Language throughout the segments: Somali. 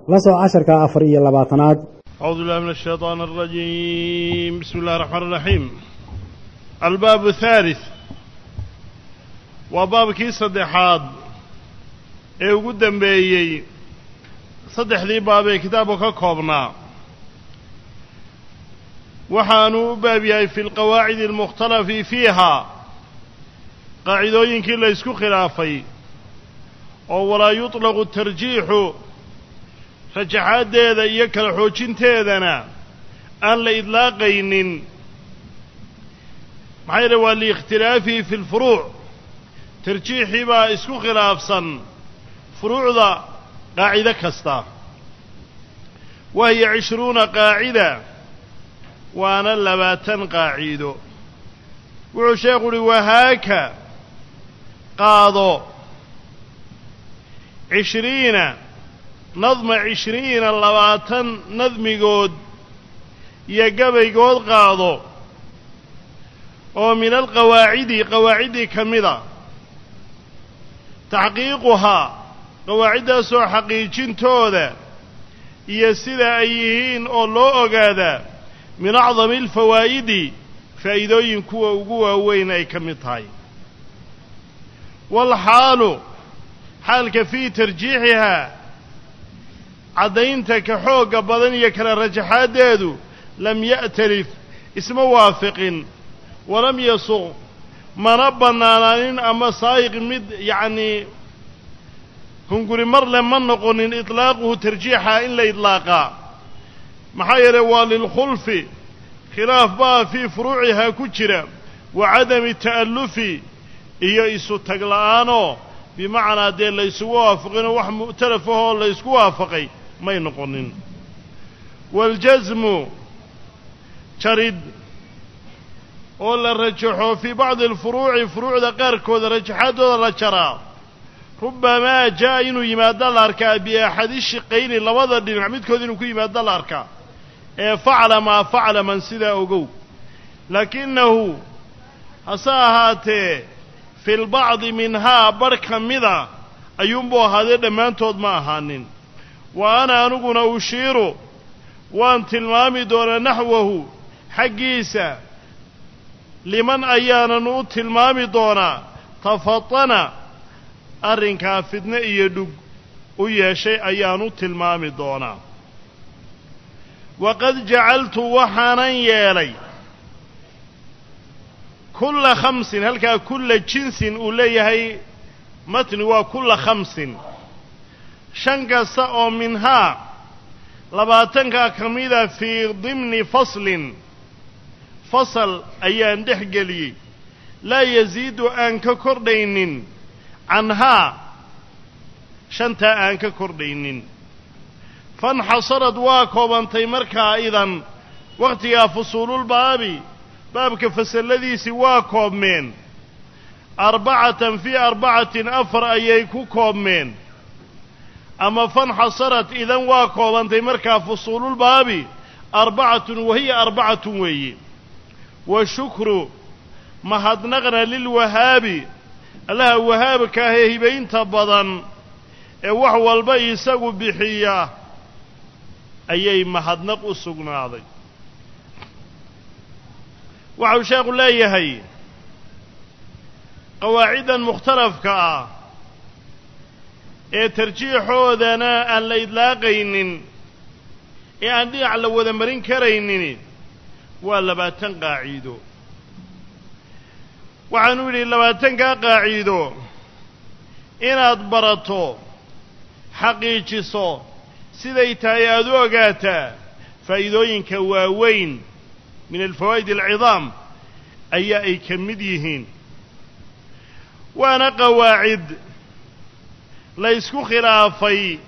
لسو 10 أفر إيا لباطنات. أعوذ بالله من الشيطان الرجيم. بسم الله الرحمن الرحيم. الباب الثالث وباب كي صدحاد قدام بيي صدح ذي بابي كتابك كوبنا وحانوا بابي في القواعد المختلف فيها قاعدوين كلا يسكو خلافي ولا يطلق الترجيح رجحات هذا يكل حوجين تيدنا أن لا إطلاقين محير والاختلافي في الفروع ترجيحي با اسكو خلافصا فروع ذا قاعدة كستا وهي 20 قاعدة وانا اللباتن قاعدو وعشاق وهاك قاضو 20 نظم 20 اللباتن نظمي قود يقبي قود قاضو ومن قواعد كمذا تحقيقها قواعد سو حقيقين تودا يسيدا أيهين أو لو أقادا من أعظم الفوائد فإذا كوا وقوا وين أي كمتهاي والحال حالك في ترجيحها عدينتك حوق بدنية كلا رجحات دادو لم يأترف اسم وافق ولم يصغ منبنا لانين أما صايق مد يعني هنقول مر لما نقول إطلاقه ترجيحها إلا إطلاقا محاير وللخلف خلاف بقى في فروعها كجرة وعدم التألف إيسو تقلعانو بمعنى دي اللي يسوا وافقين وح مؤتلفه اللي يسوا وافقي ما ينقلن والجزم شريد ولا رجحوا في بعض الفروع فروع ذكرك وذا رجحات وذا رجرا ربما جاء إنه يماد الأركاء بأحد الشقين اللي وضع دين عميد كذا إنه يماد الأركاء فعل ما فعل من سيدا أقو لكنه أصاهات في البعض منها بركة مذا أينبو هذا دمان تود ما هانين وأنا نقول أشير وأن تلمامي دون نحوه حقيسة لمن أيانا نوت المامي دونا تفطنا أرنكا فدنا يدوك ويا شيء أيانو تلمامي دونا وقد جعلت وحانا يالي كل 5 هل كل جنس أوليه متن وكل 5 شنك سأو منها لباتنك كميدة في ضمن فصل أيان دحقلي لا يزيد أنك كردين عنها شنتا أنك كردين فانحصرت واكوبا تيمركا أيضا وقتها فصول بابك فصل الذي سواكوب من 4 في 4 أفر أيكو كوب من أما فانحصرت إذن واكوبا تيمركا فصول 4 وهي 4 وهي والشكر مهدنغنا للوهاب الله وهاب كاهي بين تبضا وحو البي سقو بحية أيي مهدنق السقناضي وحو شاق الله يهي قواعدا مختلف كا ترجيحو ذنا أن لا يدلاقين عندي على وذمرين كرينين ولا باتن قاعدو وعنوا لي لباتن قاعدو إن أدبرتو حقيقيسو سيديتا يادو قاتا فإذوين كواوين من الفوائد العظام أي كمديهين وانا قواعد ليسكو خلافي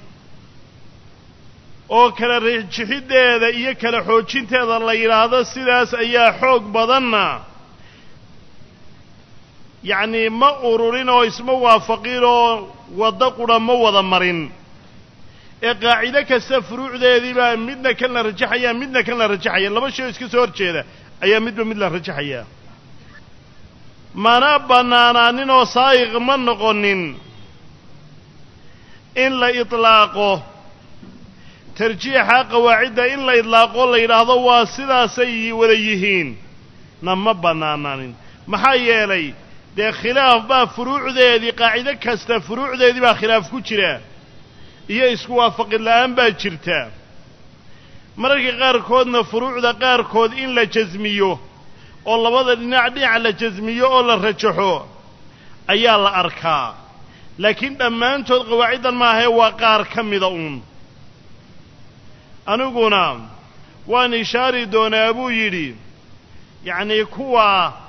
oo kala rijixideeda iyo kala xoojinteeda la yiraahdo sidaas ayaa xoog badanna yani ma ururin oo isma waafaqin oo wada qura ma wada marin ee qaacida kasta furuucdeedii baa midna kan la rajaxaya laba shay iska soo horjeeda ayaa midba mid la rajaxaya mana banaanaanin oo saayiq ma noqonin in la itlaaqo tarjiixa qawaacidda in la idlaaqo la yidhaahdo waa sidaasay wada yihiin na ma bannaananin maxaa yeelay dee khilaaf baa furuucdeedii qaacido kasta furuucdeedii baa khilaaf ku jira iyo isku waafaqid la'aan baa jirta mararka qaarkoodna furuucda qaarkood in la jasmiyo oo labada dhinac la jasmiyo oo la rajaxo ayaa la arkaa laakiin dhammaantood qawaaciddan maahee waa qaar ka mida uun aniguna waan ishaari doonaa buu yidhi yacnii kuwa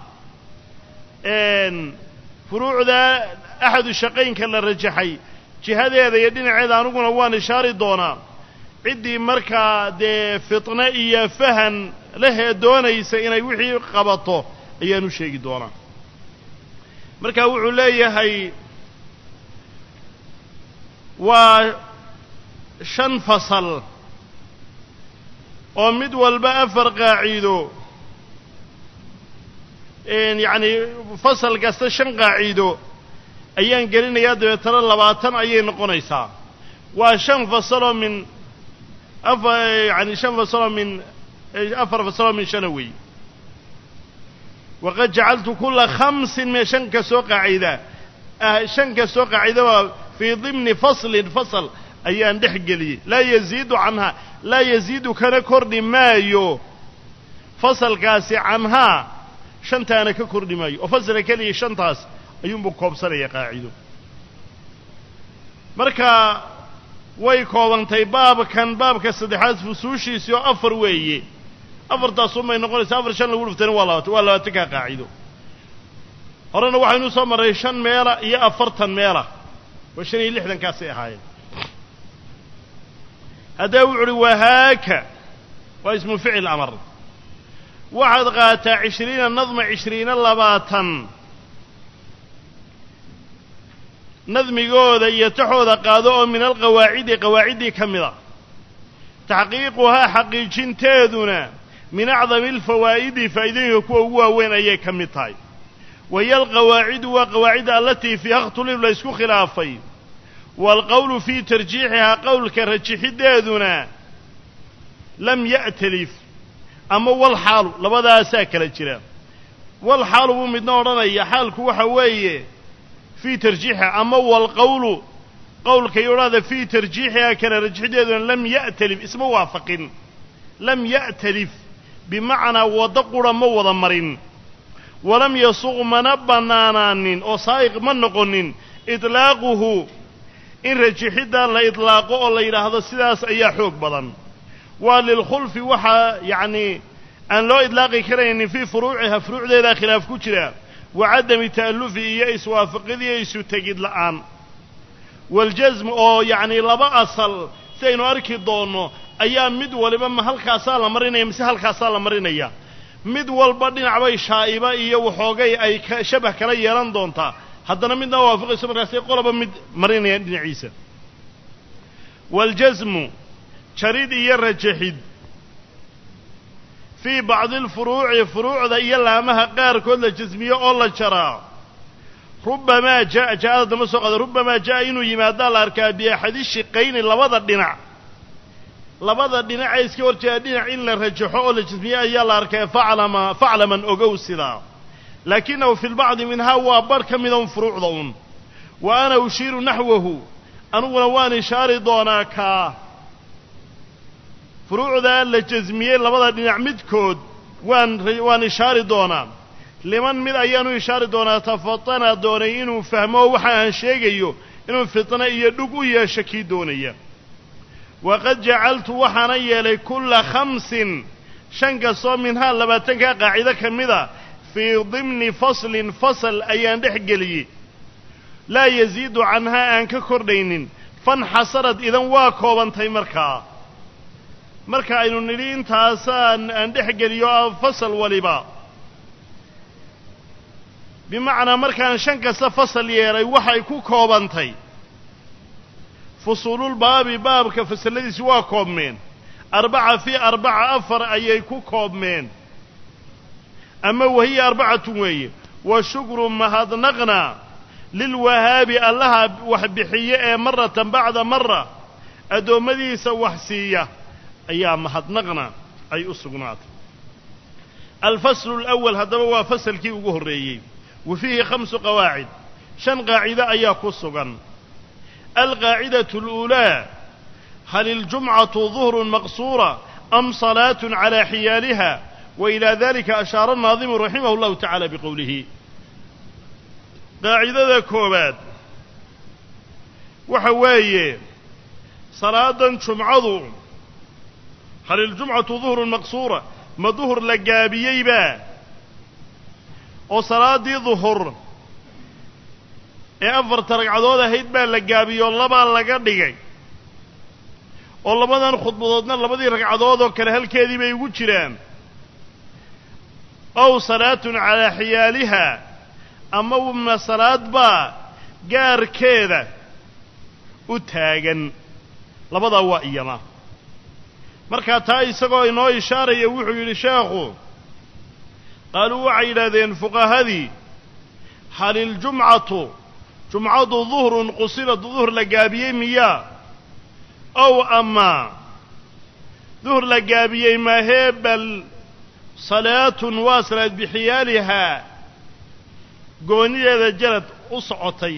furuucda axadu shaqaynka la rajaxay jihadeeda iyo dhinaceeda aniguna waan ishaari doonaa ciddii markaa dee fitne iyo fahan lehee doonaysa inay wixii qabato ayaan u sheegi doonaa marka wuxuu leeyahay waa 5 fasal oo mid walba 4 qaacido yacni fasal kasta 5 qaacido ayaan gelinayaa dabeetana 20 ayay noqonaysaa waa 5 fasaloo min يعني 5 فصل من 4 فصل من شنوي وقد جعلت كل 5 من 5 كسو قاعدة 5 كسو قاعدة في ضمن فصل أيان دحقلي لا يزيد عنها لا يزيد كان كردي مايو فصل كاسي عنها شنتانا ككردي مايو وفصل كلي شنتاس أيون بكوبصر يا قاعدة مركا way koobantay baabka saddexaad fusuushiisii oo 4 weeye 4taas uma noqonaysa 4 5 lagu dhuftana waa 20 ka qaacido horena waxaynu soo maray 5 meela iyo 40 meela waa 60 kaasi ahaayeen hadaa wuxuu wahaaka waa ismu ficil amr waxaad qaataa 20 nadma 20 20 nadmigooda iyo taxooda qaado oo min alqawaacidi qawaacidii ka mida taxqiiquhaa xaqiijinteeduna min acdami alfawaa'idi faa'iidooyinka kuwa ugu waaweyn ayay ka mid tahay wahiya alqawaacidu waa qawaacidda allatii fiiha ikhtilif la isku khilaafay waalqowlu fii tarjiixihaa qowlka rajixiddeeduna lam ya'talif ama walxaalu labadaasaa kala jira walxaalu buu midna odhanaya xaalku waxa weeye في ترجيحها أما والقول قول كيراد في ترجيحها كان رجحده لم يأتلف اسمه وافق لم يأتلف بمعنى ودقر موض مرين ولم يصغ من بنانان أو صائغ من نقنن إطلاقه إن رجحده لا إطلاقه الله إلى هذا السلاس أي حوق بدن وللخلف وحا يعني أن لا إطلاق كرين في فروعها فروع ذا خلاف كتيرا وعدم تألف يأس وافقذ يأس تجد الآن والجزم أو يعني لبا أصل سينو أركي دونه أيام مدول بما هالكاسالة مرينا يمسي هالكاسالة مرينا يا مدول بدين عباي شائبة إيا وحوغي أي شبه كلي يران دونتا حدنا مدنا وافق يسمى راسي قولة بمد مرينا يدين عيسى والجزم شريد يرجحد في بعض فروع ذا يلا مها قار كل جزمية الله شرع ربما جاء ربما جاء إنه يمادى الأركابية حديث شقين لبضى الدناع يسكور جاء دينع إلا رجحوا الجزمية يلا أركاب فعل من أقوس ذا لكنه في البعض منها وبرك من فروع ذون وأنا أشير نحوه أنا وان شاردوناك فروع ذا الجزمية لبضى دينع مدكود وان شاردونا لمن من أيانو يشاردونا تفطنا دوني إنو فهموا وحان شيئيو إنو فتنا يدقوا يشكي دوني وقد جعلت وحاني لكل 5 شنقصوا منها لباتنك قاعدة كمذا في ضمن فصل أيان دحقلي لا يزيد عنها أنك كردين فانحصرت إذن واكوبان تي مركا إنو نلين تاسان أن دحقلي فصل ولبا بمعنى مركان شنكس فصل يري وحي كوبانتي فصول الباب كفصل الذي سوا كوبمين 4 في 4 أفر أي كوبمين أما وهي 4 وهي وشكر ما هذا نغنى للوهاب الله وحبحية مرة بعد مرة addoommadiisa wax siiya ayaa mahadnaqna ay u sugnaatay alfaslu alawal haddaba waa fasalkii ugu horreeyey wa fiihi 5 qawaacid 5 qaacido ayaa ku sugan alqaacidatu aluulaa hal iljumcatu duhrun maqsuura am salaatun calaa xiyaaliha wa ilaa dalika ashaara annaadimu raximahu llahu tacaala biqowlihi qaacidada koowaad waxa weeye salaadan jumcadu hal iljumcatu duhrun maqsuura ma duhur la gaabiyeyba oo salaaddii duhur ee 4 ragcadood ahayd baa la gaabiyoo labaa laga dhigay oo labadan khudbadoodna labadii ragcadood oo kale halkeedii bay ugu jiraan ow salaatun calaa xiyaaliha ama ma salaad baa gaarkeeda u taagan labadaa waa iyana markaa taa isagoo inoo ishaaraya wuxuu yidhi sheekhu qaaluu waxay yidhaahdeen fuqahadii hal iljumcatu jumcadu duhrun qusilad duhur la gaabiyey miyaa ow ama duhur la gaabiyey maahee bal salaatun waa salaad bixiyaalihaa goonideeda jarad u socotay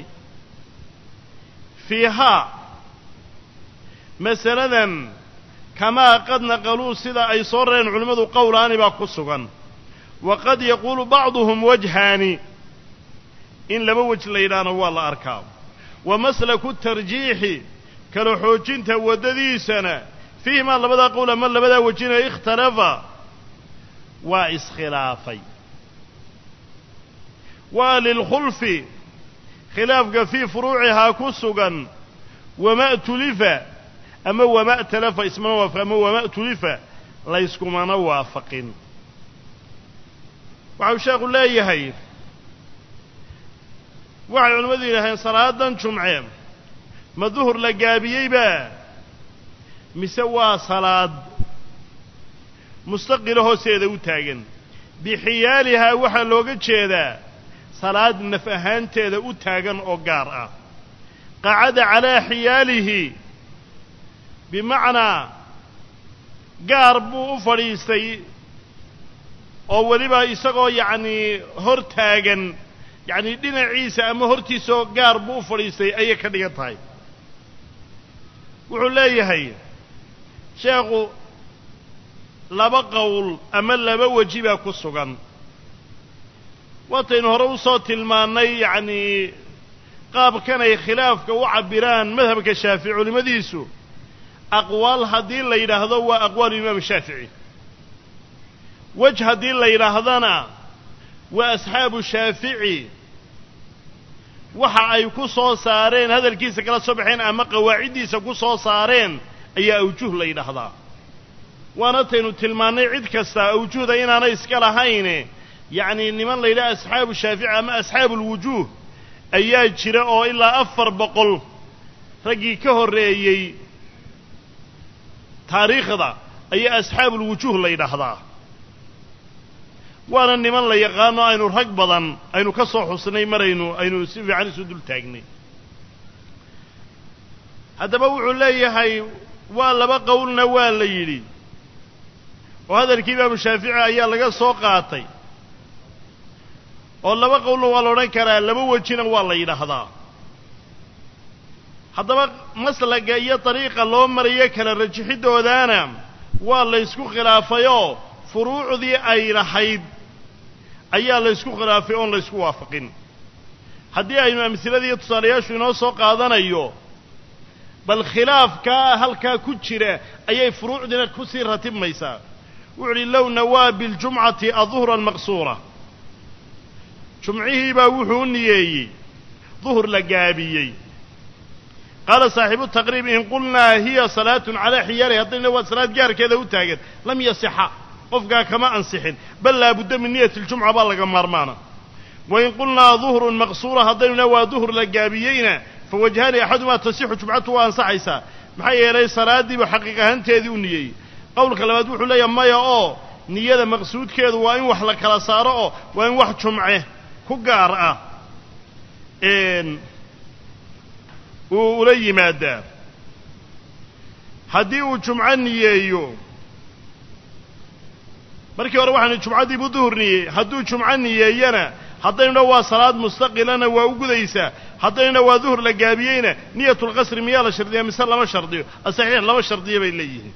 fiihaa masaladan kamaa qad naqaluu sida ay soo rareen culimmadu qowlaani baa ku sugan waqad yaquulu bacduhum wajhaani in laba wej la yidhaahna waa la arkaa wa maslaku tarjiixi kala xoojinta waddadiisana fiihimaa labadaa qowl ama labadaa wejina ikhtalafa waa iskhilaafay waa lilkhulfi khilaafka fii furuucihaa ku sugan wama tulifa ama wama talafa ismana waafaq ama wama tulifa layskumana waafaqin waxau sheekhu leeyahay waxay culimmadu yidhaaheen salaadan jumce ma duhur la gaabiyeyba mise waa salaad mustaqila hoosteeda u taagan bixiyaalihaa waxaa looga jeedaa salaad naf ahaanteeda u taagan oo gaar ah qacada calaa xiyaalihi bimacnaa gaar buu u fadhiistay oo weliba isagoo yacnii hor taagan yacnii dhinaciisa ama hortiisoo gaar buu u fadhiistay ayay ka dhigan tahay wuxuu leeyahay sheekhu laba qowl ama laba weji baa ku sugan waataynu hore u soo tilmaannay yacnii qaabkanay khilaafka u cabbiraan madhabka shaafici culimmadiisu aqwaal haddii la yidhaahdo waa aqwaalu imaam shaafici wej haddii la yidhaahdana waa asxaabu shaafici waxa ay ku soo saareen hadalkiisa kala soo baxeen ama qawaaciddiisa ku soo saareen ayaa awjuh la yidhaahdaa waana taynu tilmaannay cid kasta awjuhda inaanay iska lahayne yacnii niman la yidhaha asxaabu shaafici ama asxaabu ulwujuuh ayaa jira oo ilaa 400 raggii ka horreeyey taariikhda ayaa asxaabulwujuuh la yidhaahdaa waana niman la yaqaano aynu rag badan aynu ka soo xusnay aynu si fiican isu dul taagnay haddaba wuxuu leeyahay waa laba qowlna waa la yidhi oo hadalkii imaamu shaafici ayaa laga soo qaatay oo laba qowlna waa la odhan karaa laba wejina waa la yidhaahdaa haddaba maslaga iyo dariiqa loo marayo kala rajixidoodaana waa la ysku khilaafayoo furuucdii ay lahayd ayaa la ysku khilaafay oon la ysku waafaqin haddii aynu amhiladii tusaalayaashu inoo soo qaadanayo bal khilaafkaa halkaa ku jira ayay furuucdiina ku sii ratibmaysaa wuxu uhi low nawaa biljumcati aduhra almaqsuura jumcihii baa wuxuu u niyeeyey duhur la gaabiyey qaala saaxibu taqriib in qulnaa hiya salaatun calaa xiyaalihi haddayna waa salaad gaarkeeda u taagan lam yasixa qofkaa kama ansixin bal laabudda min niyati ljumca baa laga maarmaana wain qulnaa duhrun maqsuura haddaynuna waa duhur la gaabiyeyna fawajhaani axadumaa tasixu jumcatu waa ansaxaysaa maxaa yeelay salaaddiiba xaqiiq ahaanteedii u niyeeyey qowlka labaad wuxuu leeyahay maya oo niyada maqsuudkeedu waa in wax la kala saaro oo waa in wax jumce ku gaar ah uu ula yimaadaa haddii uu jumco niyeeyo markii hore waxaanu jumcadii buu duhur niyeeyey hadduu jumco niyeeyana haddaynu dha waa salaad mustaqilana waa u gudaysaa haddaynu dha waa duhur la gaabiyeyna niyatulqasri miyaa la shardiyaa mise lama shardiyo asaxiix lama shardiyo bay leeyihiin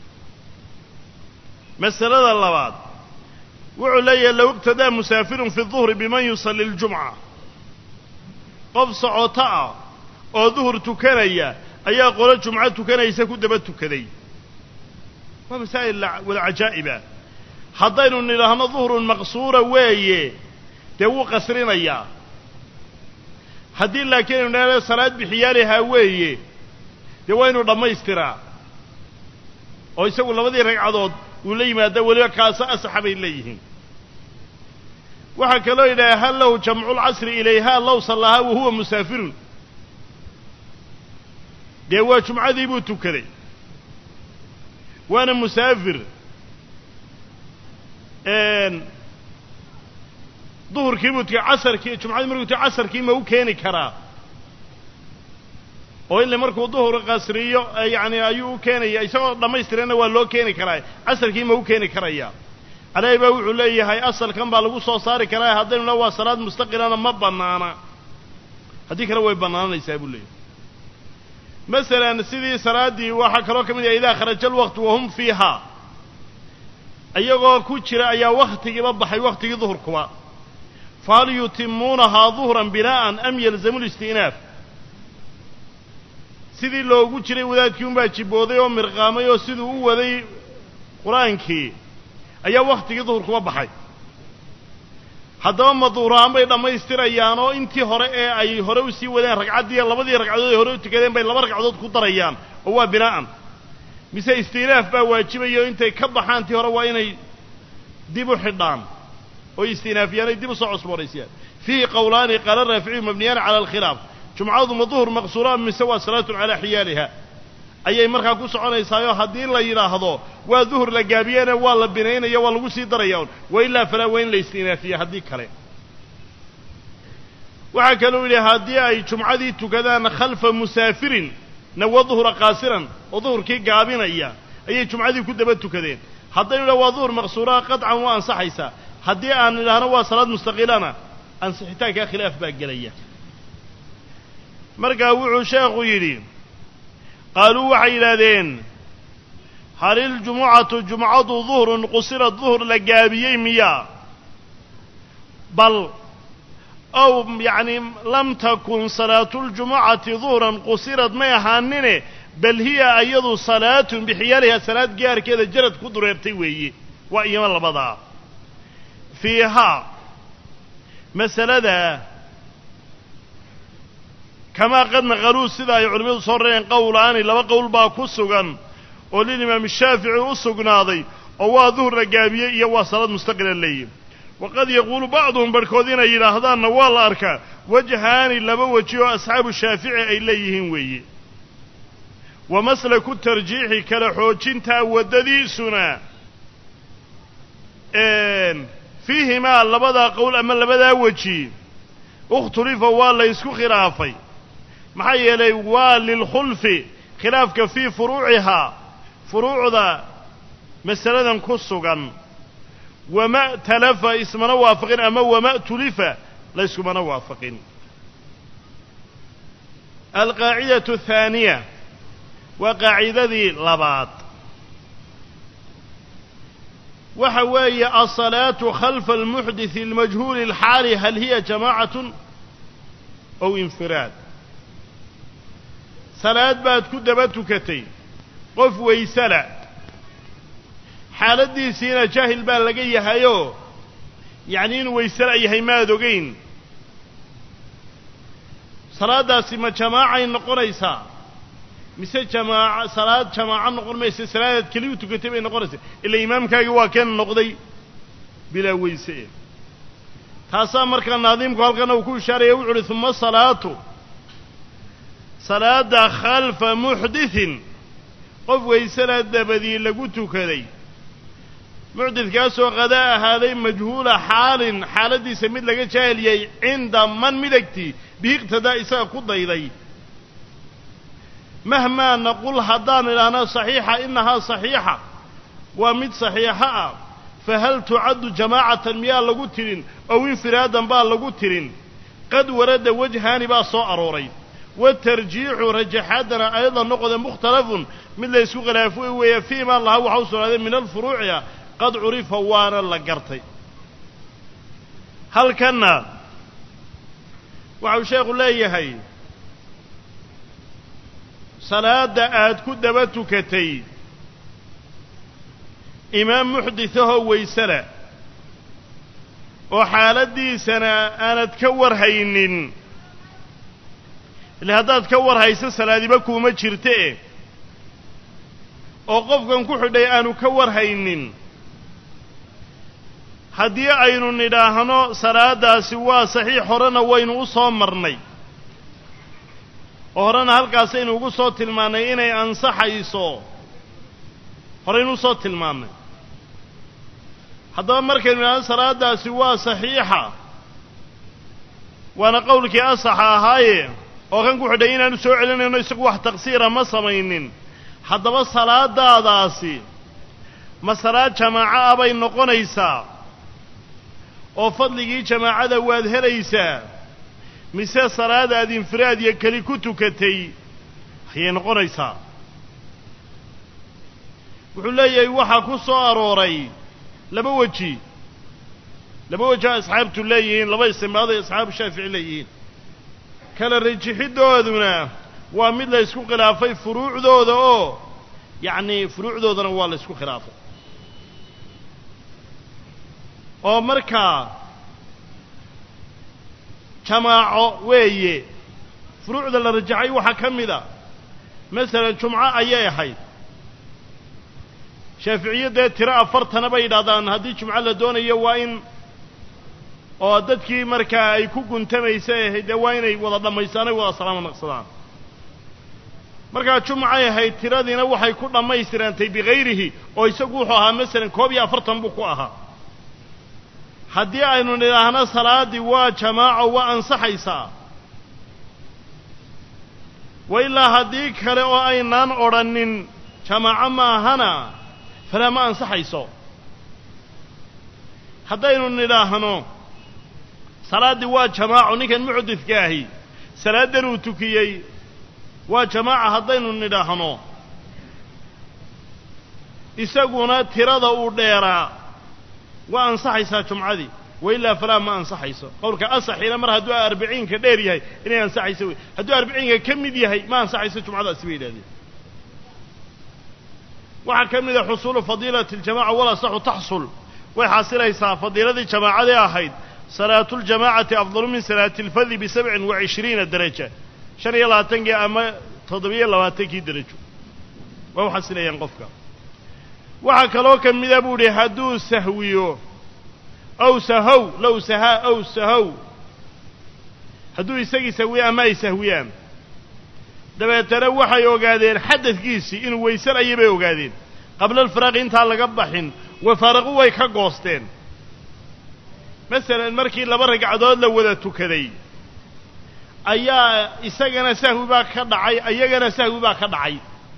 masalada labaad wuxuu leeyahay low iqtadaa musaafirun fi duhri biman yusalli ljumca qof socoto ah oo duhur tukanaya ayaa qolo jumco tukanaysa ku daba tukaday waa masaa'il wada cajaa'iba haddaynu nidhaahno duhrun maqsuura weeye dee wuu qasrinayaa haddii laakiin aynu nidhahno salaad bixiyaalihaa weeye dee waa inuu dhammaystiraa oo isagu labadii ragcadood uu la yimaada weliba kaasa asaxa bay leeyihiin waxaa kaloo yidhaha hal lahu jamculcasri ilayha low sallahaa wahuwa musaafirun dee waa jumcadii buu tukaday waana musaafir duhurkii buu tukay casarkii jumcadii markuu tukay casarkii ma u keeni karaa oo ille markuu duhur qasriyo yacni ayuu u keenaya isagoo dhammaystirana waa loo keeni karaa casarkii ma u keeni karaya caleyhi baa wuxuu leeyahay asalkan baa lagu soo saari karaa haddaynu dha waa salaad mustaqilana ma bannaana haddii kale way bannaananaysaa buu leeyahay masalan sidii salaaddii waxaa kaloo ka mid yahay idaa kharaja alwaqtu wahum fiihaa iyagoo ku jira ayaa wakhtigiiba baxay wakhtigii duhurkuba fahal yutimuunahaa duhran binaa'an am yalzamu listi'naaf sidii loogu jiray wadaadkii unbaa jibbooday oo mirqaamay oo siduu u waday qur-aankii ayaa wakhtigii duhurkuba baxay haddaba ma duhurahaan bay dhammaystirayaan oo intii hore ee ay hore u sii wadeen ragcaddiiyo labadii ragcadood ay hore u tukadeen bay laba ragcadood ku darayaan oo waa binaa'an mise isti'naaf baa waajibayo intay ka baxaan tii hore waa inay dib u xidhaan oo isti'naafiyaan ay dib u soo cusboonaysiiyaan fiihi qowlaani qaala raaficiyu mabniyaani cala alkhilaaf jumcadu ma duhur maqsuura mise waa salaatun calaa xiyaaliha ayay markaa ku soconaysaayoo haddii la yidhaahdo waa duhur la gaabiyena waa la binaynaya waa lagu sii daraya un wa ilaa falaa waa in la isti'naafiya haddii kale waxaa kaluu yidhi haddii ay jumcadii tukadaan khalfa musaafirin nawa duhura qaasiran oo duhurkii gaabinaya ayay jumcadii ku daba tukadeen haddaynu idhaha waa duhur maqsuuraha qadcan waa ansaxaysaa haddii aan idhaahno waa salaad mustaqilana ansixitaankaa khilaaf baa gelaya markaa wuxuu sheekhu yidhi qaaluu waxay yidhaahdeen hal iljumucatu jumcadu duhrun qusira duhur la gaabiyey miyaa bal ow yacni lam takun salaatuljumucati duhran qusirad may ahaanine bal hiya iyadu salaatun bixiyaaliha salaad gaarkeeda jarad ku dureertay weeye waa iyama labadaa fiihaa masalada kamaa qad naqaluu sida ay culimmadu soo rareen qowlaani laba qowl baa ku sugan oo lilimaam shaafici u sugnaaday oo waa duhur la gaabiyey iyo waa salaad mustaqila leeyihi waqad yaquulu bacduhum barhkood inay yidhaahdaanna waa la arkaa wajhaani laba weji oo asxaabu shaafici ay leeyihiin weeye wa maslaku tarjiixi kala xoojintaa waddadiisuna fiihimaa labadaa qowl ama labadaa weji ikhtulifa waa la ysku khilaafay maxaa yeelay waa lilkhulfi khilaafka fii furuucihaa furuucda masaladan ku sugan wama talafa ismana waafaqin ama wama tulifa layskumana waafaqin alqaacidatu athaaniya waa qaacidadii labaad waxa weeye alsalaatu khalfa almuxdith almajhuuli alxaali hal hiya jamaacatun aw infiraad salaad baad ku daba tukatay qof waysala xaaladdiisiina jaahil baa laga yahayoo yacni inuu waysala yahay maad ogayn salaaddaasi ma jamaacay noqonaysaa mise salaad jamaaco noqon maysa salaadaad keliyu tukatay bay noqonaysaa ila imaamkaagii waa keen noqday bilaa weyse taasaa markaa naadiimku halkana uu ku ishaaraya wuxu uhi uma salaatu salaada khalfa muxdithin qof waysala dabadii lagu tukaday muxdidkaasoo qadaa ahaaday majhuula xaalin xaaladdiisa mid laga jaahiliyey cinda man midagtii bihi iqtadaa isaga ku dayday مهما نقول هدان لنا صحيحة إنها صحيحة ومد صحيحة فهل تعد جماعة المياه لقترين أو انفرادا با لقترين قد ورد وجهان با صو أروري والترجيح رجحاتنا أيضا نقض مختلف من يسو غلافوه ويفيما الله وحوصل هذا من الفروع قد عرف وانا لقرتي هل كان وعو شيخ الله يهي صلاة آد كدبتكتي إمام محدثه ويسلا وحالدي سنة أنا تكور هينين اللي هذا تكور هيس الصلاة دي بكو ما جرتئ وقفكم كحدي أنا كور هينين هدي أين نداهنو صلاة سوا صحيح هرنا وين وصامرني وهرنا هالكاسين وقصوت الماني إني أنصح يسو هرين وصوت الماني هذا مركز من صلاة سوا صحيحة وأنا قولك أصح هاي وكان كحدينا نسوع لنا نسق واحد تقصير ما صمينين هذا بس صلاة داسي ما صلاة جماعة أبي نقونيسا وفضلي جماعة دواد هريسا مثل صلاة هذه انفراد يكلي كتكتي هي نقونيسا وحول لي وحا كسو أروري لما وجه أصحاب تليين لما يسمى هذا أصحاب الشافعي ليين كان الرجحي دودنا ومثل يسكو خلافي فروع دودا يعني فروع دودنا والله يسكو خلافه ومركا جماعة ويه فروع ذا الرجحي وحكم ذا مثلا جمعة أيها حيث شافعية ده ترى أفرتنا بيدادان هذه جمعة لدون يوائن وعددك مركا يكون تميسه دوائن وضع ميسانه وصلام نقصدان مركا جمعة هاي ترى دينا وحا يكون ميسران تي بغيره ويسقوحها مثلا كوبي أفرتن بقوها هذه أينو نلاهنا صلاة وجماعة وأنصحيسا وإلا هذيك هلأ أينان أرنين جماعة ما هنا فلا ما أنصحيسو هذين نلاهنو صلاة وجماعة نكن محدث كاهي صلاة دروتكيي وجماعة هذين نلاهنو يسقونا تراد أوديرا وأنصحيسا جمعة وإلا فلا ما أنصحيسو قولك أصح إلى مرة هدو 40 كدير يهي إني أنصحيسو هدو 40 كم يهي ما أنصحيسو جمعة سبيل هذه وحكم إذا حصول فضيلة الجماعة ولا صح تحصل ويحصل إيسا فضيلة الجماعة دي أحيد صلاة الجماعة أفضل من صلاة الفذ ب27 درجة شري الله تنجي أما تضبيع الله تنجي درجة ويحصل ينقفك وحكالو كم إذا بولي هدو سهويو أو سهو لو سها أو سهو هدو يساقي سهويا ما يسهويان dabeetana waxay ogaadeen xadadkiisii inuu weysanayay bay ogaadeen qabla alfaraaq inta laga baxin wafaraqu way ka goosteen mesela markii laba ragcadood la wada tukaday ayaa isagana sahwi baa ka dhacay ayagana sahwi baa ka dhacay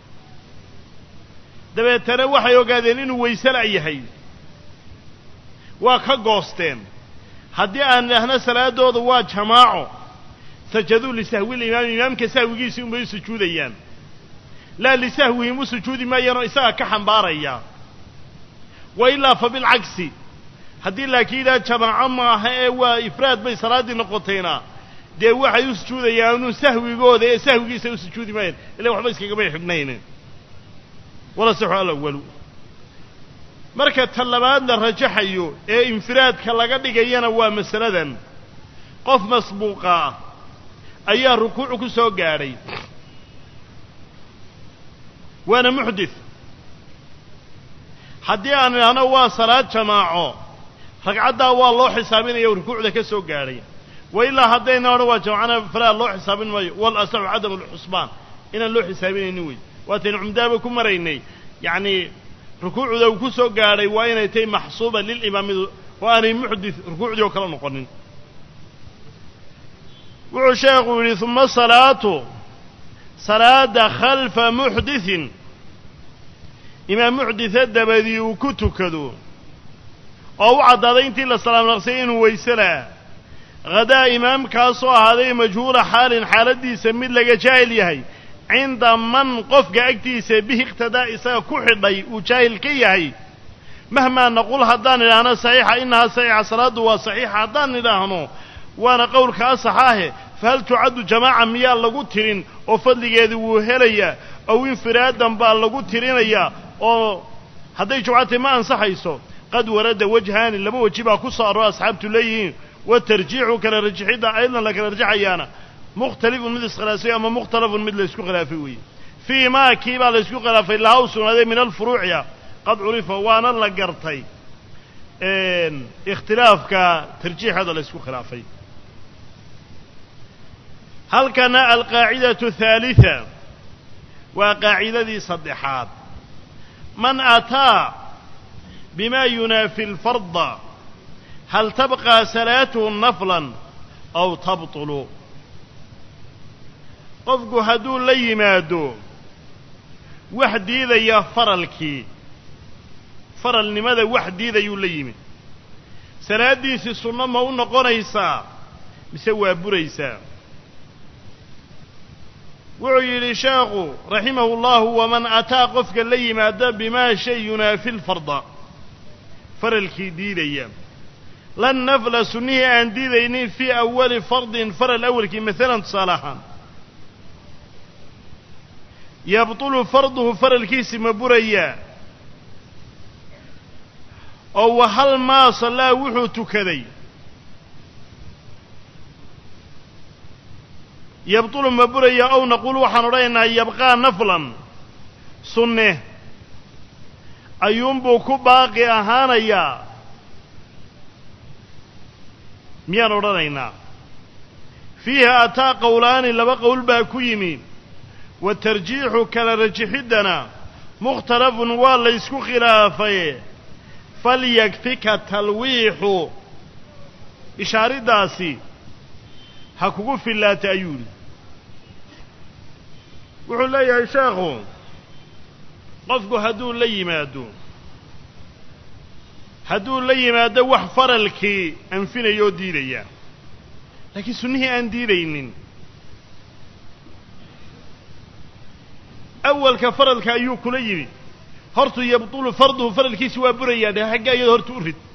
dabeetana waxay ogaadeen inuu weysanayay waa ka goosteen haddii aan lahna salaadooda waa jamaaco سجدوا لسهو الإمام كسهو جيسهم بيسجود أيام لا لسهوه مسجود ما ينعساه كحنباريا وإلا فبالعكس هدي الله كده جماعة ما هو إفراد بي صلاة نقطينا دي واحد يسجود أيام سهو يقول سهو جيسه يسجود ما ين إلا واحد بيسكي قبل حبنين ولا سحو الأول مركة طلبات للرجح أيو انفراد كلا قد جينا ومسندا قف مسبوقا أيها ركوع كسو قاري وأنا محدث حدي أنا هو صلاة جماعة ركعتها هو الله حسابين يا ركوع ذا كسو قاري وإلا هدينا هو جماعنا فلا الله حسابين والأصل عدم الحسبان إن الله حسابين نوي واتن عمدابكم مريني يعني ركوع ذا كسو قاري وأين يتي محصوبا للإمام وأنا محدث ركوع ذا وكلا نقنن وعشاق ثم الصلاة salaada khalfa muxdithin imaam muxditha dabadii uu ku tukado oo u caddaaday intii la salaam naqsay inuu weyse laha hadaa imaamkaasoo ahaaday majhuula xaalin xaaladiisa mid laga jaahil yahay cinda man qofka agtiisa bihi iqtidaa isaga ku xidhay uu jaahil ka yahay mahmaa naqul haddaan idhaahno saxiixa inahaa saxiixa salaaddu waa saxiixa haddaan idhaahno waana qowlka asaxaahe fahal tucaddu jamaaca miyaa lagu tirin oo fadligeedii wuu helayaa ow infiraadan baa lagu tirinayaa oo hadday jumcatay ma ansaxayso qad warada wajhaani laba weji baa ku soo aroo asxaabtu leeyihiin watarjiixu kala rajixidda aydan la kala rajaxayaana mukhtalifun mid iskhilaafsay ama mukhtalafun mid la isku khilaafay weeye fii maa kii baa la isku khilaafay laha u sugnaaday min alfuruuciya qad curifa waana la gartay ikhtilaafka tarjiixada la isku khilaafay halkana alqaacidatu haalitha waa qaacidadii saddexaad man ataa bima yunaafi alfarda hal tabqaa salaatuhu naflan aw tabtulu qofku hadduu la yimaado wax diidaya faralkii faralnimada wax diidayuu la yimid salaaddiisii sunno ma u noqonaysaa mise waa buraysaa wuxuu yidhi sheekhu raximahu llahu waman ataa qofka la yimaada bimaa shay yunaafi lfarda faralkii diidaya lan nafla sunnihii aan diidaynin fii awali fardin faral awalkii maalan tusaale ahaan yabtulu farduhu faralkiisi ma burayaa oo wahal maa sallaa wuxuu tukaday yabtulu ma buraya ow naquul waxaan odhanaynaa yabqaa naflan sunne ayuunbuu ku baaqi ahaanayaa miyaan odhanaynaa fiiha ataa qowlaani laba qowl baa ku yimi watarjiixu kala rajixiddana mukhtalafun waa la ysku khilaafay falyakfika talwiixu ishaariddaasi ha kugu fillaata ayuu yidhi wuxuu leeyahay sheekhu qofku hadduu la yimaado wax faralkii anfinaya oo diidaya laakiin sunnihii aan diidaynin awalka faralka ayuu kula yimi hortu yabtulu farduhu faralkiisi waa burayaa dee xagga iyada horta u rid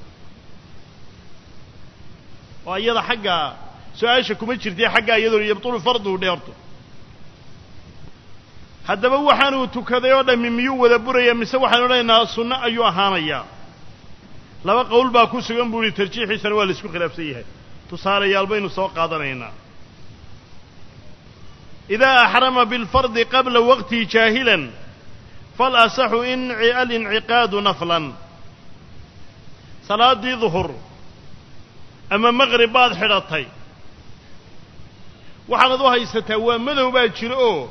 oo iyada xaggaa su-aasha kuma jirtay xaggaa iyadoo yabtulu farduhu dhe horto haddaba waxaanuu tukaday oo dhammi miyuu wada buraya mise waxaanu odhanaynaa sunno ayuu ahaanayaa laba qowl baa ku sugan buu ihi tarjiixiisana waa la isku khilaafsan yahay tusaalayaal baynu soo qaadanaynaa idaa axrama bilfardi qabla waqtihi jaahilan falasaxu alinciqaadu naflan salaaddii duhur ama maqrib baad xidhatay waxaanad u haysataa waa madow baa jiro oo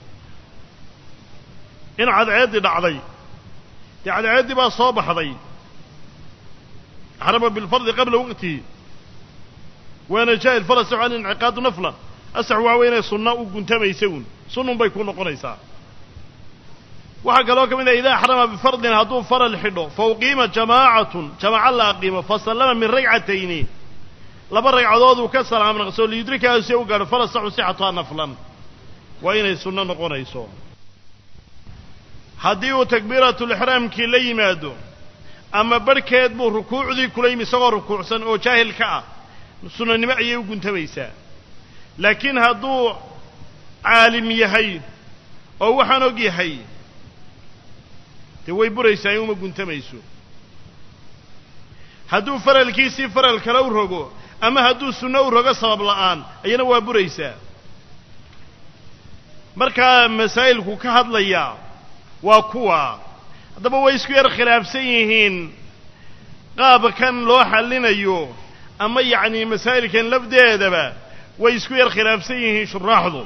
in cadceeddii dhacday dee cadceeddii baa soo baxday axrama bilfardi qabla waqtihi waana jaahil falasaxu alinciqaadu naflan asax waxa wey inay sunna u guntamaysa uun sunnun bay ku noqonaysaa waxaa kaloo ka mid ah idaa axrama bifardin hadduu faral xidho fa uqiima jamaacatun jamaaca la aqiimo fasallama min ragcatayni laba ragcadooduu ka salaam naqso liyudrikaha si u gaadho falasaxu sixatuhaa naflan waa inay sunno noqonayso haddii uu takbiiratulixraamkii la yimaado ama barhkeed buu rukuucdii kula yimi isagoo rukuucsan oo jaahil ka ah sunnanimo ayay u guntamaysaa laakiin hadduu caalim yahay oo waxaan og yahay dee way buraysaa in uma guntamayso hadduu faralkiisii faral kale u rogo ama hadduu sunno u rogo sabab la'aan ayana waa buraysaa markaa masaa'ilku ka hadlayaa waa kuwa haddaba way isku yar khilaafsan yihiin qaabkan loo xallinayo ama yacnii masaa'ilkan lafdeedaba way isku yar khilaafsan yihiin shuraaxdu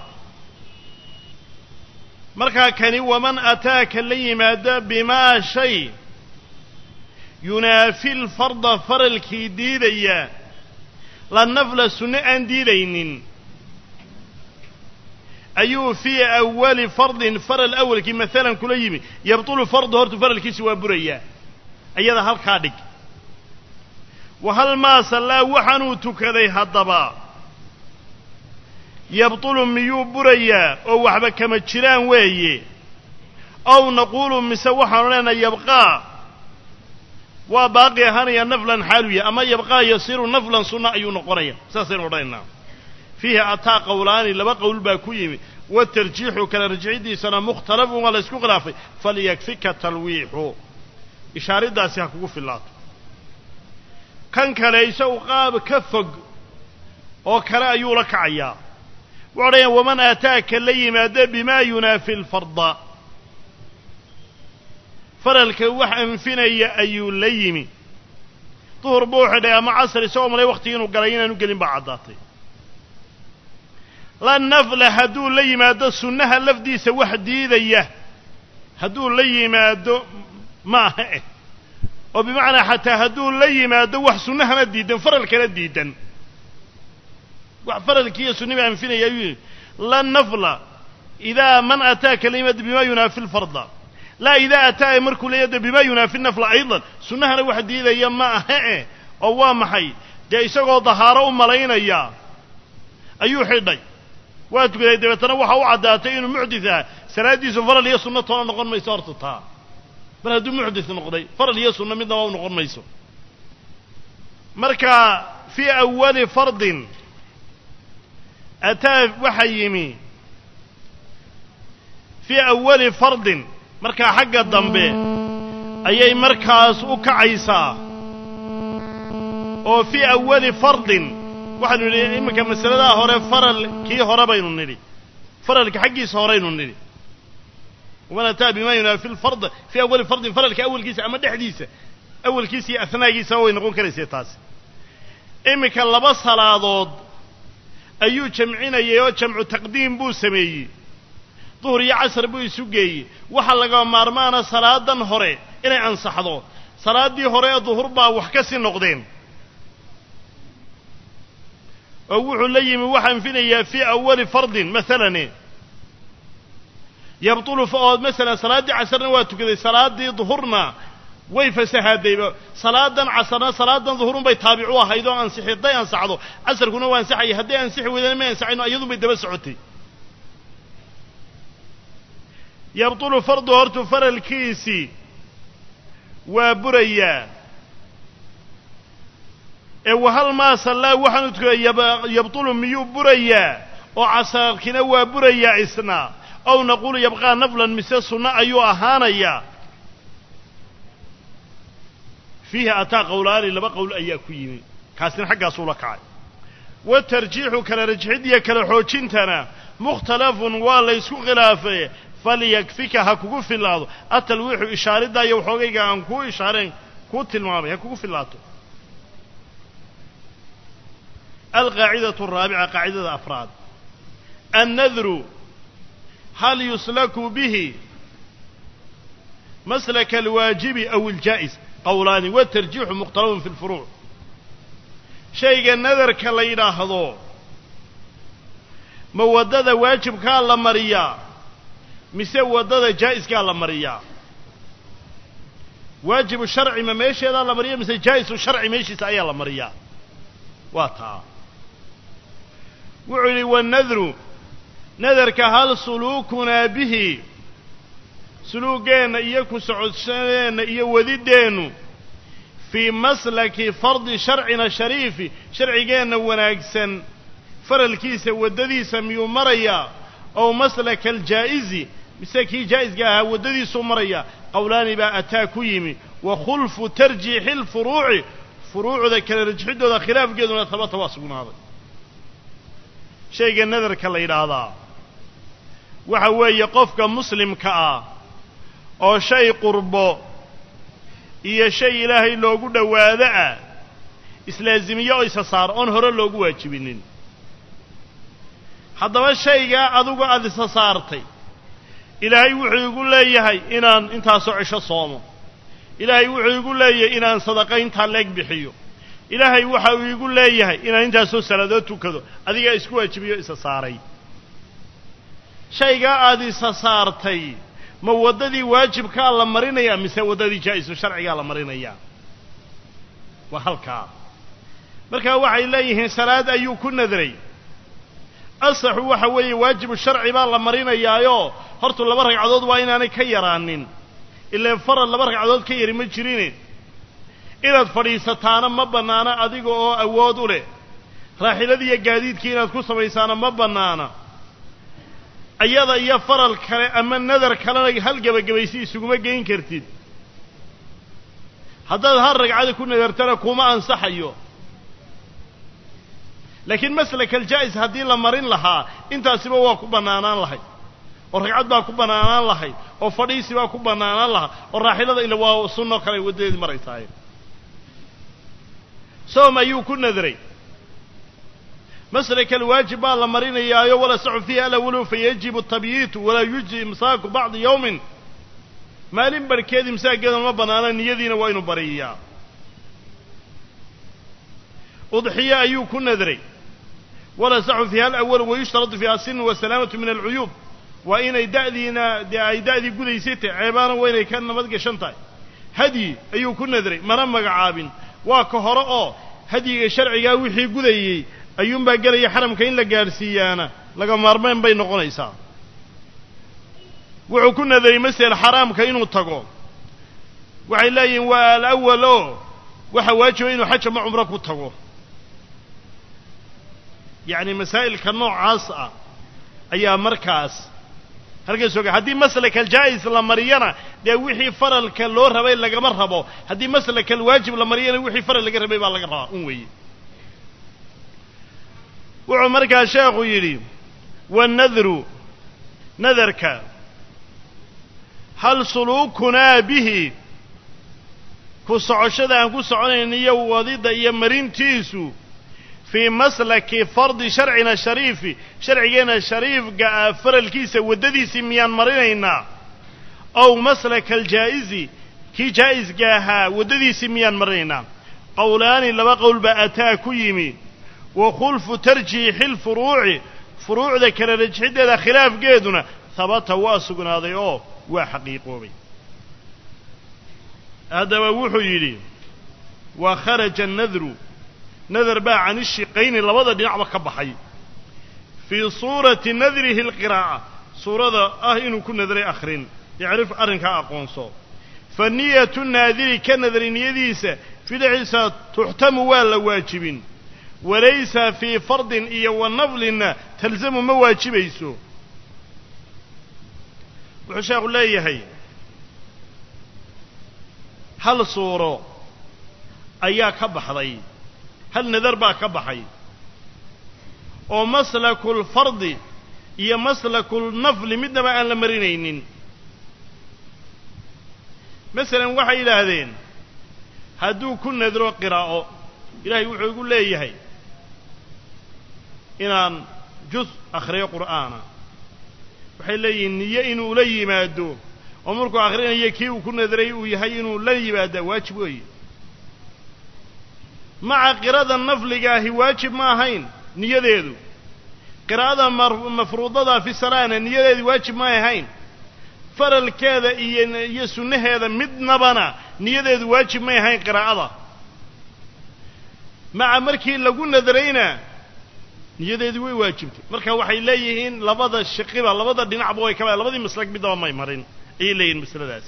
markaa kani waman ataaka la yimaada bimaa shay yunaafi lfarda faralkii diidaya la nafla sunno aan diidaynin أيو في أول فرض فرل أول كي مثلا كل يمي يبطل فرض هرت فرل كيس وابريا أيضا هل خادق وهل ما صلى وحنوت كذي هالضبا يبطل ميو بريا أو وحبا كما تشيران ويي أو نقول مسوحا لنا يبقى وباقي هانيا نفلا حالويا أما يبقى يصير نفلا سنة أيو نقريا ساسين ورينا فيها أتا قولان لما قول باكويمي والترجيح كالرجعيدي سنة مختلف ولا يسكو غلافي فليكفيك التلويح إشارة داسي حقوق في الله كان كليس وقاب كفق وكلا يولك عيا وعليا ومن أتاك اللي ماذا بما ينافي الفرض فرلك وحن فينا أيو الليمي طهر بوحد يا معصر سوام لي وقتين وقلينا نقلين بعضاتي لا النفل هدو لي ماذا سنها لفدي سوح ديديه هدو لي ماذا ما هي وبمعنى حتى هدو لي ماذا وح سنها نديدا فرلك نديدا وفرلك هي سنة ما فينا يا لا النفل إذا من أتاك لي ماذا بما ينافي الفرض لا إذا أتى مركو ليد بما ينافي النفل أيضا سنها واحد إذا يما هي أو ما حي جاي سقوا ظهاره ملايين إياه أيو حدي واتقول إذا تنوح وعداتين محدثة سنادي سفر لي سنة طال نقول ما يصارتها بل هذا محدث نقضي فر لي سنة من دواء نقول ما يصير مركا في أول فرض أتى وحيمي في أول فرض marka xagga dambe ayay markaas u kacaysaa oo fi awwali fardin waxaanu nidhi imika masalada hore faralkii hore baynu nidhi faralka xaggiisa horeynu nidhi wana taabi ma yunafi alfard fi awwali fardin faralka awwalkiisa ama dhexdiisa awwalkiisa iyo asnaagiisa way noqon karaysaa taas imika laba salaadood ayuu jamcinayay oo jamcu taqdiim buu sameeyay ظهر يا عصر بو يسوغي waxa laga maarmaana salaadan hore inay ansaxdo salaadii hore dhuhur baa wax ka sii noqdeen oo wuxuu la yimi waxaan finayaa fi awwal fardin midalan يبطل فؤاد مثلا صلاه عصرنا waa tukaday salaadii dhuhurna way fasahaday salaadan casarna salaadan dhuhurun bay taabicu ahaydo ansaxiday ansaxdo casarkuna waa ansaxay hadii ansaxi wadana ma ansaxayno iyadu bay daba socotay يبطل فرض هرت فرل كيسي وبريا وهل ما صلى وحنت يبطل ميو بريا وعصر كنا وبريا إسنا أو نقول يبقى نفلا مسسنا أيو أهانيا فيها أتا قولان لما قول أياكوين كاسين حق أصولك عاد والترجيح كالرجحيدية كالحوشنتنا مختلف ولا يسكو غلافه فليكفيك هكوكو في الله التلويح إشارة دا يوحوغيك عنكو إشارين كو تلمامي هكوكو في الله القاعدة الرابعة قاعدة أفراد النذر هل يسلك به مسلك الواجب أو الجائز قولان والترجيح مختلف في الفروع شيء النذر كاللينا هذو مودد واجب كالله مريا mise wadada jaa'iska la mariyaa waajibu sharci ma meesheeda la mariyaa mise jaa'isu sharci meeshiisa ayaa la mariyaa waa taa wuxuu yidhi wanadru nadarka hal suluukuna bihi suluugeenna iyo ku socodshadeenna iyo wadideennu fii maslaki fardi sharcina shariifi sharcigeenna wanaagsan faralkiisa waddadiisa miyuu marayaa أو مسلك الجائز مسكي جائز جاء وددي سمريا قولان با أتاكيمي وخلف ترجيح الفروع فروع ذاك الرجحيد وذا خلاف جدنا ثبت واسقنا هذا شيء النذر كلا إلى هذا وحوي يقفك مسلم كأ أو شيء قربه إيه شيء إلهي لو قد وادع إسلازمية إسصار أنهر لو واجبين haddaba shayga adigu aad isa saartay ilaahay wuxuu igu leeyahay inaan intaas oo cisho soomo ilaahay wuxuu igu leeyahay inaan sadaqaynta leeg bixiyo ilaahay waxa uu igu leeyahay inaan intaas oo salaado tukado adiga isku waajibiyo isa saaray shaygaa aad isa saartay ma waddadii waajibkaa la marinayaa mise waddadii jaa'isu sharcigaa la marinayaa waa halkaa markaa waxay leeyihiin salaad ayuu ku nadray asaxu waxa weeye waajibu sharci baa la marinayaayo horta 2 ragcadood waa inaanay ka yaraanin ilaa farad 2 ragcadood ka yari ma jirine inaad fadhiisataana ma bannaana adiga oo awood u leh raaxiladii iyo gaadiidkii inaad ku samaysaana ma bannaana ayada iyo faral kale ama nadar kalena hal gabagabaysi isuguma geyn kartid haddaad hal ragcada ku nadartana kuma ansaxayo laakiin maslaka aljaa'is haddii la marin lahaa intaasiba waa ku bannaanaan lahayd oo ragcad baa ku bannaanaan lahayd oo fadhiisi baa ku bannaanaan lahaa oo raaxilada ila waa sunno kale waddadeedii maraysaay soom ayuu ku nadray مسلك الواجب الله مرينا يا ولا سعوا فيها الأول فيجب التبييت ولا يجزي إمساك بعض يوم ما لين بركاد إمساك قدر ما بنانا نيذين وين بريا أضحية أيوك النذري ولا سعوا فيها الأول ويشترط فيها السن والسلامة من العيوب وإن يدأذي قد يسيت عبارة وإن كان مدق شنطاي هدي أيوك النذري مرمى عابن وكهراء هدي شرعي وحي قد أيوم بقى حرم كين لجارسيانا لقى مرمين بين قنيسا وعكنا ذي مثل حرام كينو تقو وعلي والأول وحواجه إنه حج مع عمرك وتقو يعني مسائل كالنوع عاصة أي مركز هرجع سوق هدي مسلك الجائز لمريانا ده وحي فرل كاللور ربي لقى مرهبه هدي مسلك الواجب لمريانا وحي فرل لقى ربي باللقى أموي وعمر قال شيخ يري والنذر نذرك هل سلوكنا به كسعشدا أن كسعنا يوضد يمرين تيسو في مسلك فرض شرعنا الشريف شرعنا الشريف فر الكيسة وددي سميان مرينا أو مسلك الجائز كي جائز جاها وددي سميان مرينا قولان لما قول بأتا كيمي وخلف ترجيح الفروع فروع ذكر رجحد هذا خلاف قيدنا ثبت واسقنا هذا وحقيقه بي هذا ووحو يلي وخرج النذر نذر باع عن الشقين لبضا دنعب كبحي في صورة نذره القراءة صورة إنه كن نذري آخرين يعرف أرنك أقونصو فالنية الناذر كنذر نيديسة في العيسى تحتم ولا واجبين وليس في فرض إيا والنفل تلزم مواجبيسو وحشاق الله يهي هل صورة أيا كبحضي هل نذر با كبحي ومسلك الفرض إيا مسلك النفل مدما أن لمرينين مثلا وحي إلى هذين هدو كن نذر قراءة إلهي وحي يقول لي يهي إنان جزء أخري قرآنا وحي لي النية إنه لي مادو ومركو آخرين يكيو كن نذري ويهي إنه لي مادو واجبوي مع قراءة النفل قاهي واجب ما هين نية ديدو قراءة مفروضة في السلام نية ديدو واجب ما هين فرل كذا يسنه هذا مدنبنا نية ديدو واجب ما هين قراءة مع مركي لقول نذرينا نياديدي way waajibtay marka waxay leeyihiin labada shaqiba labada dhinac way kaba labadii maslak bidaba may marin ay leeyihiin masaladaas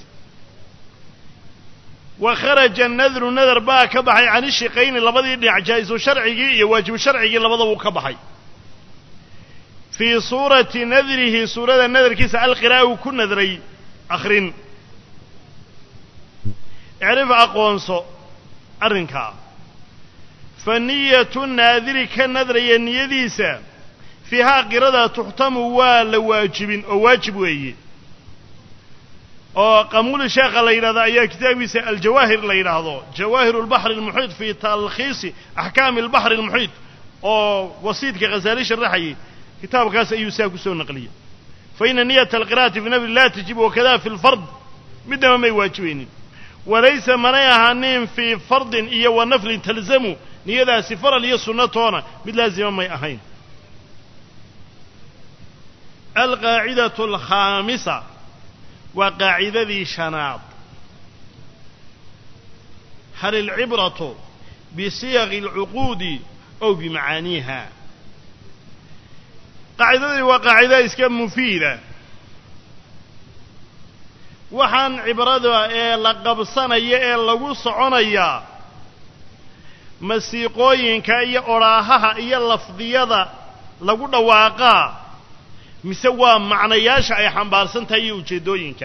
wa kharaja an-nadhru nadhar ba ka baxay aan shaqayn labadii dhinac jaa'iz sharcigi iyo waajib sharcigi labada uu ka baxay fi surati nadhrihi surada nadhrkiisa al-qiraa'u kun nadhri akhrin i'rif aqoonso arrinka فنية الناذر كالنذر ينيديسا فيها قردة تحتم ولا واجب أو واجب ويه وقامول الشيخ ليرضى أي كتاب الجواهر ليرضى جواهر البحر المحيط في تلخيص أحكام البحر المحيط ووسيط كغزالي الرحي كتاب قاس أيوساك سوى النقلية فإن نية القراءة في نبي لا تجب وكذا في الفرض بدما ما يواجبين وليس منايا هنين في فرض إيا ونفل تلزمه نيذا سفر لي سنتنا مد لازم ما يأهين القاعدة الخامسة وقاعدة ذي شناط هل العبرة بصيغ العقود أو بمعانيها؟ قاعدة ذي وقاعدة إسكام مفيدة وحان عبرة لقبصانيا لغو صعونيا masiiqooyinka iyo oraahaha iyo lafdiyada lagu dhawaaqaa mise waa macnayaasha ay xambaarsan tahay iyo ujeedooyinka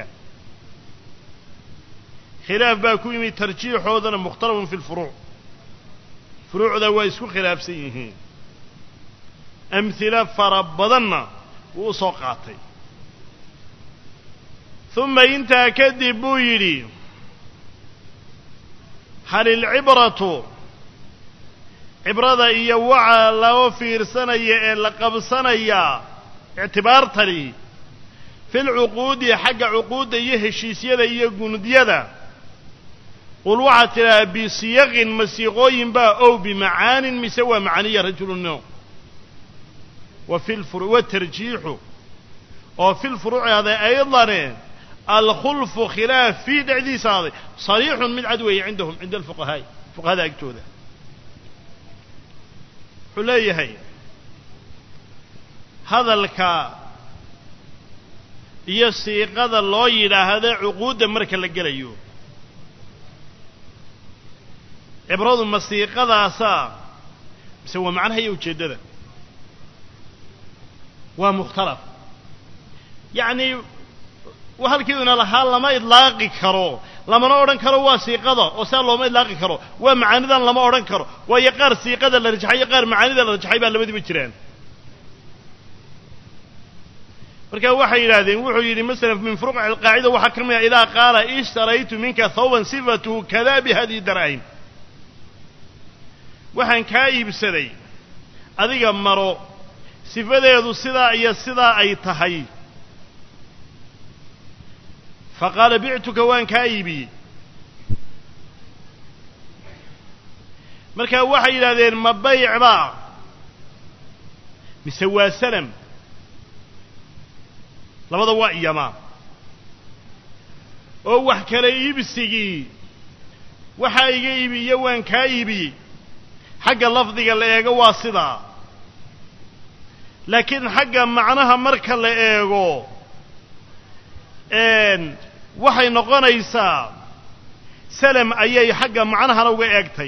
khilaaf baa ku yimid tarjiixoodana mukhtalafun fi lfuruuc furuucda waa isku khilaafsan yihiin amhila fara badanna wuu soo qaatay uma intaa kadib buu yidhi hal ilcibratu cibrada iyo waxa loo fiirsanaya ee la qabsanaya ictibaartani fil cuquudi xagga cuquudda iyo heshiisyada iyo gunudyada qul waxa tira bi siyaqin masiiqooyin ba oo bi macaanin mise waa macaniya rajulun wa fil furu' wa tarjiihu oo fil furu' hada aydan الخلف خلاف في دعديس هذا صريح من عدوه عندهم عند الفقهاء فقهاء أكتوذا حليه هذا الكا يسيقظ الله إلى هذا عقود مركا لقليو إبراض المسيقظ أسا سوى معنى يوجد ذا ومختلف يعني وهالكذا لها لما إطلاقي كرو لما نورن كرو وسيقظة وسال لما إطلاقي كرو ومعاني ذا لما أورن كرو ويقار سيقظة اللي رجحي يقار معاني ذا اللي رجحي بها لما دي بيترين marka waxa yiraahdeen wuxuu yiri mesela min furuq al-qaa'ida waxa kamid ila qaala ishtaraytu minka thawban sifatu kada bi hadi daraahim waxaan ka iibsaday adiga maro sifadeedu sida iyo sida ay tahay faqala bi'tuka waan ka iibi marka waxa yiraahdeen ma bay'ba misawa salam labada waa iyama oo wax kale iibsigii waxa iga iibiyo waan ka iibi xagga lafdiga la eego waa sida laakiin xagga macnaha marka la eego waxay noqonaysaa salam ayay xagga macnaha uga eegtay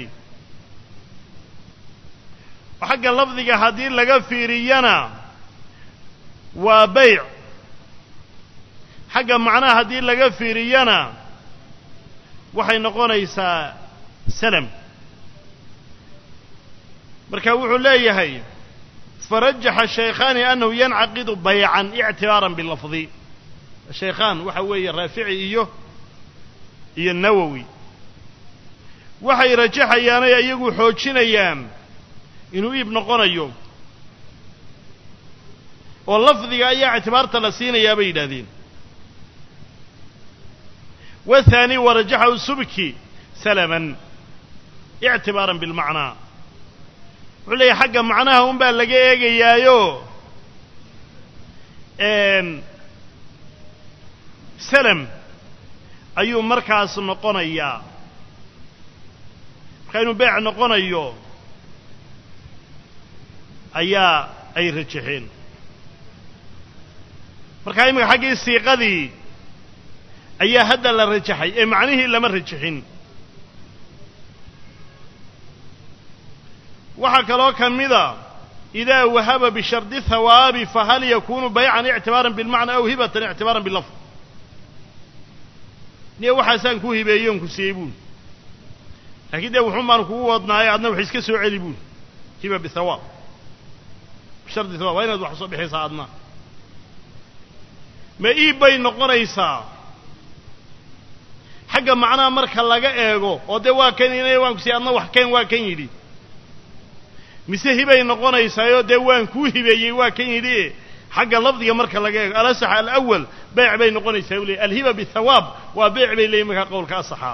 xagga lafdiga hadii laga fiiriyana waa bay' xagga macnaha hadii laga fiiriyana waxay noqonaysaa salam marka wuxuu leeyahay farajjaha shaykhani annahu yanqidu bay'an i'tibaran bil lafzi shaykhan waxa weeye raafici iyo nawawi waxay rajaxayaan iyagu xoojinayaan inuu iib noqonayo oo lafdiga ayaa i'tibaarta la siinayaa bay yiraahdeen والثاني ورجحه السبكي سلما اعتبارا بالمعنى ولي حق معناها هم بقى لقى ايجايو سلم ايو مركز نقونيا كانوا بيع نقونيو ايا اي رجحين marka imika xaqii siiqadii ayaa hadda la rajaxay ee macnihii lama rajaxin waxa kaloo kamida idaa wahaba bi shardi thawabi fa hal yakunu bay'an i'tibaran bil ma'na aw hibatan i'tibaran bil lafz niyo waxa san ku hibeeyoon ku seebun laakiin de wuxuu maan kugu wadnaay adna wax iska soo celi buu hiba bi thawab shardi thawab wayna wax soo bixisa adna ma iibay noqonaysaa xagga macnaha marka laga eego oo de waa kan inay waan ku si adna wax keen waa kan yiri mise hibay noqonaysaa de waan ku hibeeyay waa kan yiri xagga lafdiga marka laga eego al-asah al-awwal bay' bay noqonaysaa wali al-hiba bi thawab wa bay' bay leeyahay qowlka asaxa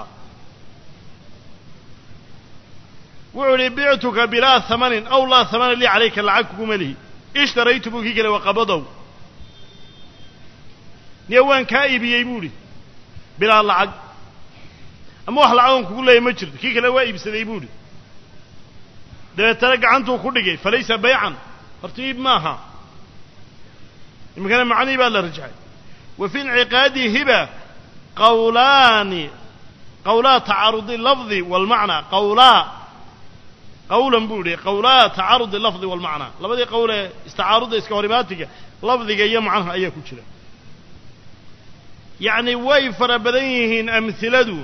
wuxuu bi'tuka bila thamanin aw la thamana li alayka la'akum mali ishtaraytu buki kale wa qabadaw نيوان كائبي يبولي بلا لعق أما واحد لعقهم كقول له يمجر كيك لا وايب سديبولي ده ترجع عنده كل فليس بيعا ترتيب ماها المكان معني بقى رجع وفي انعقاد هبة قولا تعارض اللفظ والمعنى قولا بولي قولا تعارض اللفظ والمعنى لبدي قول استعارض اسكوريماتيك لفظي جاي معناها ايا كجيره يعني way فربدينهن امثلته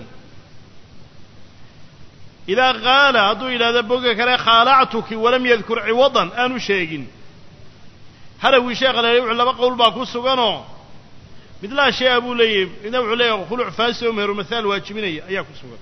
إذا قال هدو إلى ذبوك كلا خالعتك ولم يذكر عوضا أنو شيئين هروا شيء قال يوعى لما قول باكو سوغانو مثل شيء أبو ليب إذا وعليه خلع فاسي ومهر مثال واجبين أياكو سوغان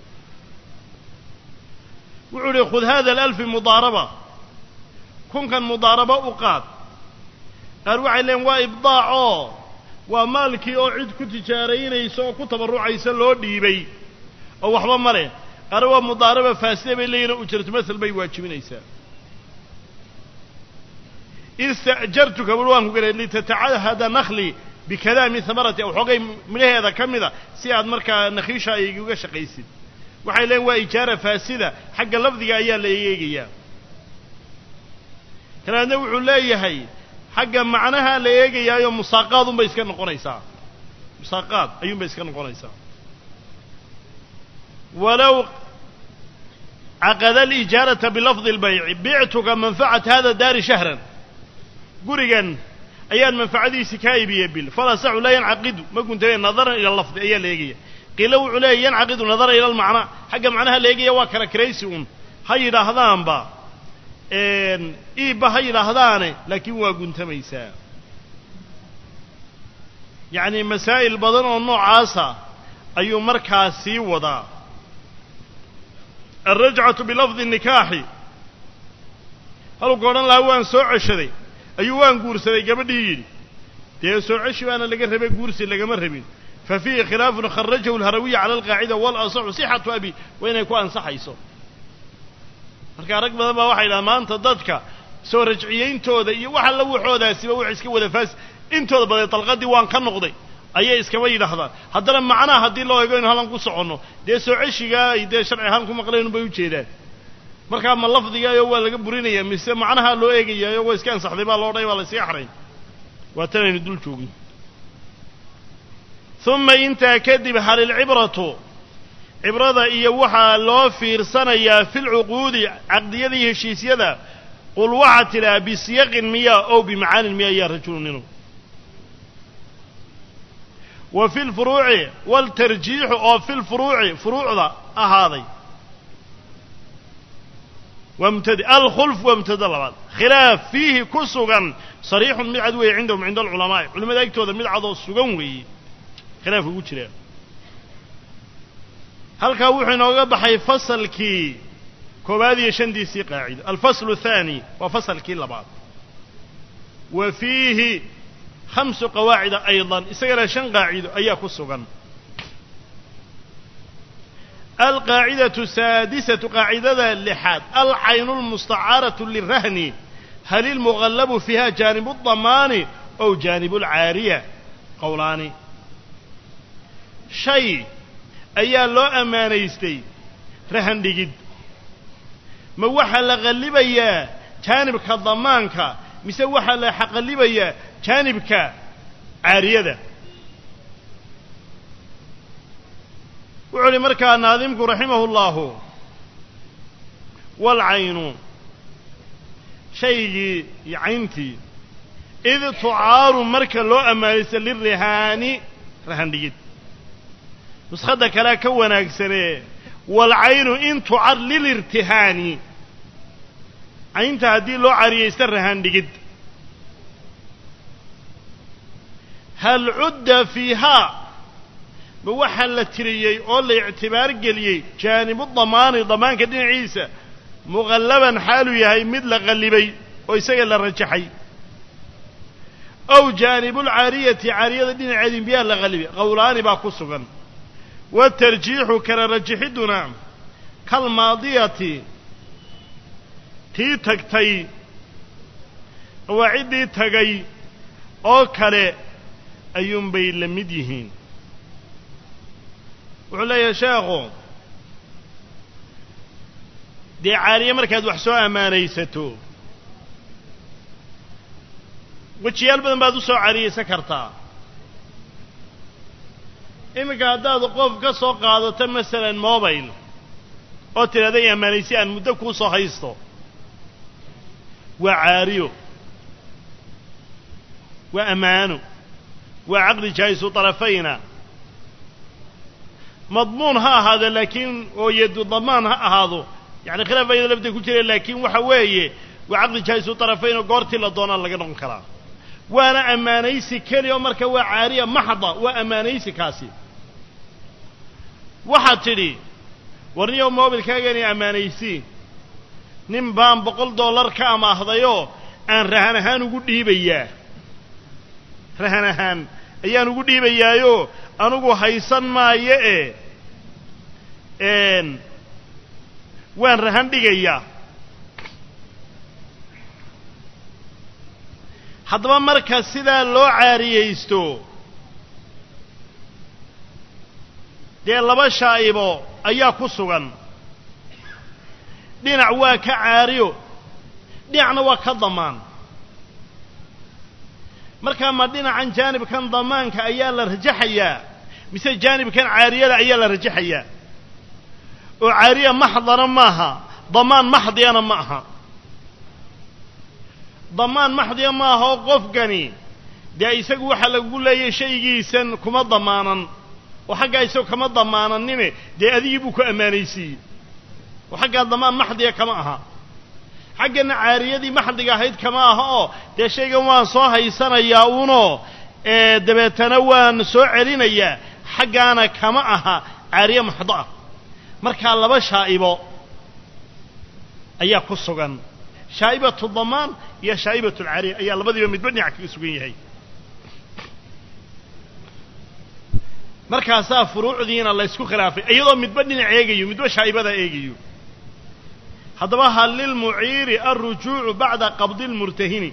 وعليه خذ هذا الألف مضاربة كن كان مضاربة أقاد أروع لهم وإبضاعه ومالكي أو عد كتجارين يسوى كتبرع يسلو ديبي أو وحبا مالي أروى مضاربة فاسدة بلينا أجرت مثل بي واجبين إيسا استأجرتك بلوان قال لي تتعهد نخلي بكلام ثمرتي أو حقي من هذا كم ذا سياد مركا نخيشة يجوش قيسين وحيلين وإجارة فاسدة حق اللفظ أيها اللي يجي كان نوع لا يهي حق معناها اللي يجي يوم مساقات بيسكن قريسا مساقات أيوم بيسكن قريسا ولو عقد الإجارة بلفظ البيع بعتك منفعة هذا الدار شهرا قرقا أيان منفعة دي سكاي بيبيل فلا صح لا ينعقد ما كنت نظرا إلى اللفظ أيان ليجي قيلوا عليه ينعقد نظرا إلى المعنى حق معناها ليجي واكرا كريسون هاي لهذان با إيبا هاي لهذان لكن وكنت ميسا يعني مسائل بدن والنوع عاصة أي مركاسي وضع الرجعة بلفظ النكاح هل قولنا لأوان سوء شدي أيوان قورسي قبل دي سوء شوانا لقى ربي قورسي لقى مرهبين ففيه خلاف خرجه الهروية على القاعدة والأصح صحة أبي وين يكون أنصح يسو marka rag badan baa waxay maanta dadka soo rajciyeyntooda iyo waxa la wuxoodaasi waa iska wada faas intooda badan talqadii waan ka noqday ayay iska yiraahdaan haddana macnaha hadii loo eego in halan ku socono dee soo ceshiga ay dee sharci ahaan ku maqleen bay u jeedaan marka ma lafdiga iyo waa laga burinaya mise macnaha loo eegayo waa iska ansaxday baa loo dhay waa la sii xarayn waa tan dul joogin thumma inta kadib hal al-ibratu عبرة إيا وحا لو فيرسانيا في العقود عقدية هشيسية قل وحتلا بسياق مياه أو بمعاني المياه يا رجل منه وفي الفروع والترجيح أو في الفروع فروع ذا هذا وامتد الخلف وامتد البعض خلاف فيه كسوغا صريح من عدوه عندهم عند العلماء علماء ذلك من عدو السوغنوي خلاف وجهه halka wuxuu inooga baxay fasalkii koobaad iyo shandiisii qaacid الفصل الثاني وفصلkii labaad وفيه 5 قواعد ايضا isagana 5 qaacido ayaa ku sugan القاعدة السادسة قاعدة اللحاد العين المستعارة للرهن هل المغلب فيها جانب الضمان أو جانب العارية قولان شيء ayaa loo amaanaystay rahan dhigid ma waxa la qalibayaa jaanibka damaanka mise waxa la xaqalibayaa jaanibka caariyada wuxuu markaa naadimku rahimahullahu wal aynu shaygi yaynti id tu'aru marka loo amaanaystay lirihani rahan dhigid نسخة كلا كوناك سنة والعين إن تعر للارتهان عين تهدي له عريه سرهان دقد هل عد فيها بوحل التريي أولا اعتبار قليي جانب الضمان ضمان كدين عيسى مغلبا حاله يهي مثل غلبي ويسيل الرجحي أو جانب العارية عارية دين عدين بيها لغلبي قولان باكسوغا والترجيح كرجحدنا كالماضية تي تكتي وعدي تغي أو كالي ayuunbay la mid yihiin wuxuu leeyahay sheekhu dee caariye markaad wax soo ammaanaysato wejiyaal badan baad u soo caariyaysan kartaa iminka haddaad qof ka soo qaadato masalan mobile oo tidhahda i ammaanaysi aan muddo kuu soo haysto waa caariyo waa ammaano waa caqdi jaa'isu طarafayna madmuun ha ahaado laakiin oo yadu damaan ha ahaado yani khilaaf ayada lafteed ku jira laakiin waxa weeye waa caqdi jaa'isu طarafayna goortii la doonaa laga noqon karaa waana ammaanaysi keliya oo marka waa caariya maxda waa ammaanaysi kaasi waxaad tidhi warniyow mobilkaagani ammaanaysi nin baan $100 ka amaahdayoo aan rahan ahaan ugu dhiibayaa rahan ahaan ayaan ugu dhiibayaayo anugu haysan maayo waan rahan dhigayaa haddaba marka sidaa loo caariyaysto dee laba shaa'ibo ayaa ku sugan dhinac waa ka caariyo dhinacna waa ka damaan markaa ma dhinacan jaanibkan damaanka ayaa la rajaxayaa mise jaanibkan caariyada ayaa la rajaxayaa oo caariya maxdana maaha damaan maxdiyana ma aha damaan maxdiya maaha oo qofkani dee isagu waxaa lagu leeyahay shaygiisan kuma damaanan oo xaggaa isagu kama damaananine dee adigii buu ku ammaanaysiiyey oo xaggaa damaan maxdiya kama aha xaggana caariyadii maxdiga ahayd kama aha oo dee shaygan waan soo haysanayaa uunoo dabeetana waan soo celinayaa xaggaana kama aha caariye maxdo ah markaa laba shaa'ibo ayaa ku sugan shaa'ibatu damaan iyo shaa'ibatu alcaariya ayaa labadiiba midba dhinac kaga sugan yahay markaasaa furuucdiina la ysku khilaafay iyadoo midba dhinac eegayo midba shaa'ibada eegayo haddaba hal lilmuciiri alrujuucu bacda qabdi lmurtahini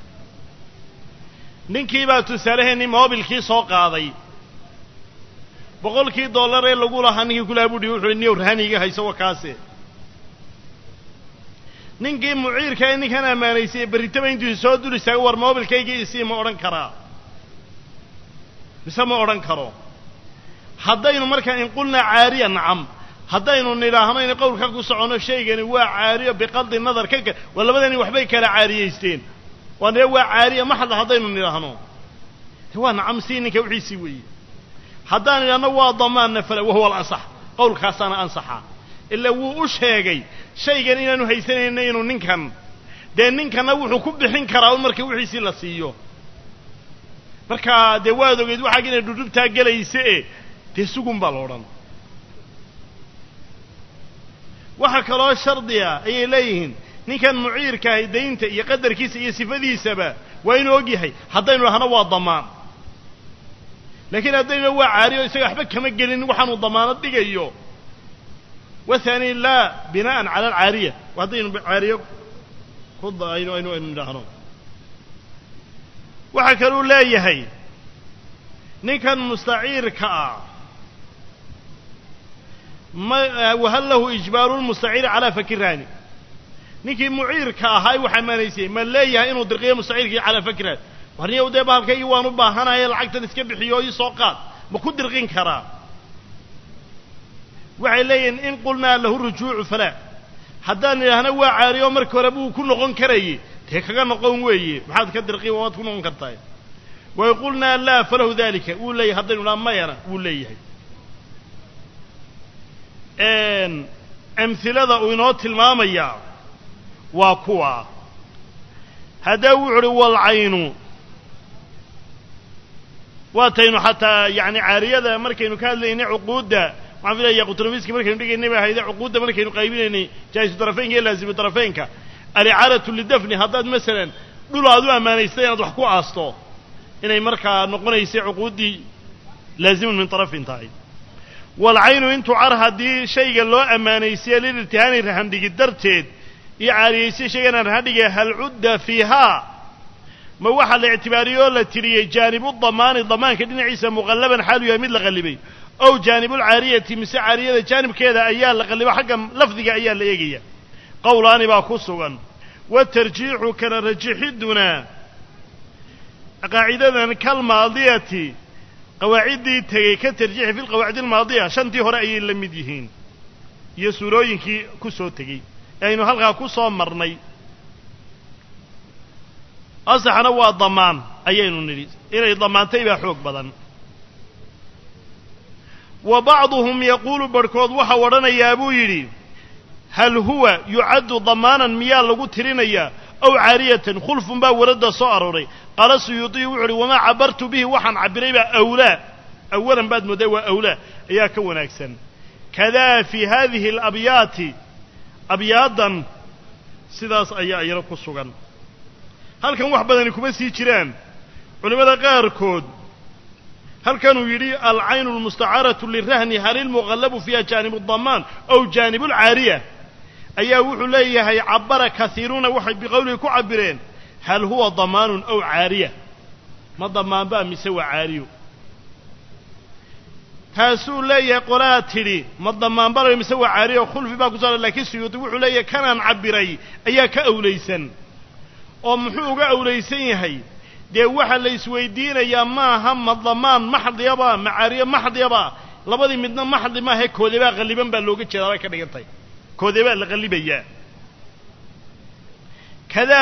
ninkii baa tusaaleheenii moobilkii soo qaaday $100 ee lagu lahaa ninkii kulahaa buu dhihi wuxuu niyow rahaniiga hayso wa kaase ninkii muciirka ee ninkan ammaanaysay berritaba intuu soo dul istaago war moobilkaygii isii ma odhan karaa mise ma odhan karo haddaynu markaa in qulnaa caariya nacam haddaynu nidhaahno in qowlka ku soconno shaygani waa caariyo biqaldi nadar waa labadani waxbay kala caariyaysteen waa waa caariya maxda haddaynu nidhaahno waa nacam sii ninka wixiisii weeye haddaan idhaahno waa damaanna fala wahuwa alasax qowlkaasaana ansaxa ilaa wuu u sheegay shaygan inaanu haysanayno inuu ninkan dee ninkanna wuxuu ku bixin karaa un marka wixiisii la siiyo markaa dee waad ogeed waxaag inay dhudhubtaa gelaysa dee sugun baa la odhan waxa kaloo shardiya ayay leeyihiin ninkan muciirka ahay daynta iyo qadarkiisa iyo sifadiisaba waa inuu og yahay haddaynu dhahno waa damaan laakiin haddaynu waa caariyo isaga waxba kama gelin waxaanu damaanad dhigayo wathani laa bina'an cala alcaariya haddaynu caariyo aynu nidhaahno waxaa kaluu leeyahay ninkan mustaciirka ah wahal lahu ijbaaru lmustaciiri calaa fakiraani ninkii muciirka ahaa wax ammaanaysay ma leeyahay inuu dirqiyo mustaciirkii calaa fakiraani warniyow dee bahalkaygii waan u baahanaye lacagtan iska bixiyo ii soo qaad ma ku dirqin karaa waxay leeyihiin in qulnaa lahu rujuucu falaa haddaan idhaahna waa caariyo marka hore buu ku noqon karayey dee kaga noqon weeye maxaad ka dirqi waad ku noqon kartaa way qulnaa laa falahu dalika wuu leeyahay haddaynu idhaha mayana wuu leeyahay amhilada uu inoo tilmaamayaa waa kuwa haddaa wuxu uhi walcaynu waataynu xataa yani caariyada markaynu ka hadlaynay cuquudda waxaan filaya qutramiski markaynu dhigaynay bay ahayde cuquudda markaynu qaybinaynay jaa'isu tarafeynka iyo laazimu tarafeynka alicaaratu lidafni haddaad masalan dhul aad u ammaanaystay inaad wax ku aasto inay markaa noqonaysay cuquuddii laazimun min tarafin tahay walcaynu intuu car haddii shayga loo ammaanaysiye lilirtihaani rahandhigi darteed iyo caariyaysay shayganaan rahandhigay hal cudda fiihaa ma waxaa la ictibaariyoo la tiriyey jaanibu damaani damaanka dhinaciisa muqallaban xaalu yahay mid la qallibay ow jaanibulcaariyati mise caariyada jaanibkeeda ayaa la qalliba xagga lafdiga ayaa la eegaya qowlaani baa ku sugan watarjiixu kala rajixiduna qaacidadan kalmaadiyati qawaaciddii tegey ka tarjiixi fi lqawaacid almaadiya shantii hore ayay la mid yihiin iyo suurooyinkii ku soo tegey ee aynu halkaa ku soo marnay asaxna waa damaan ayaynu nidhi inay damaantay baa xoog badan wa bacduhum yaquulu barhkood waxau odhanayaa buu yidhi hal huwa yucaddu damaanan miyaa lagu tirinayaa aw caariyatan khulfun baa waradda soo arooray qaala suyuudiyu wuxu uhi wamaa cabbartu bihi waxaan cabbiray baa awlaa awalan baad mooddaa waa awlaa ayaa ka wanaagsan kadaa fii haadihi alabyaati abyaadan sidaas ayaa iyana ku sugan halkan wax badani kuma sii jiraan culimmada qaarkood halkanuu yidhi alcaynu almustacaaratu lirahni hal ilmuqallabu fiiha jaanibu damaan aw jaanibu alcaariya ayaa wuxuu leeyahay cabbara kaiiruuna waxay biqowlihi ku cabbireen hal huwa damaanun aw caariya ma damaanbaa mise waa caariyo taasuu leeyahay qolaa tidhi ma damaanbala mise waa caariyo khulfi baa ku saaran laakiin suyuudi wuxuu leeyahay kanaan cabbiray ayaa ka awlaysan oo muxuu uga awlaysan yahay dee waxaa la isweydiinayaa maaha ma damaan maxdiyaba ma caariyo maxdiyaba labadii midna maxdi maahae koodebaa qalliban baa looga jeedaa bay ka dhigantay koodebaa la qallibayaa kadaa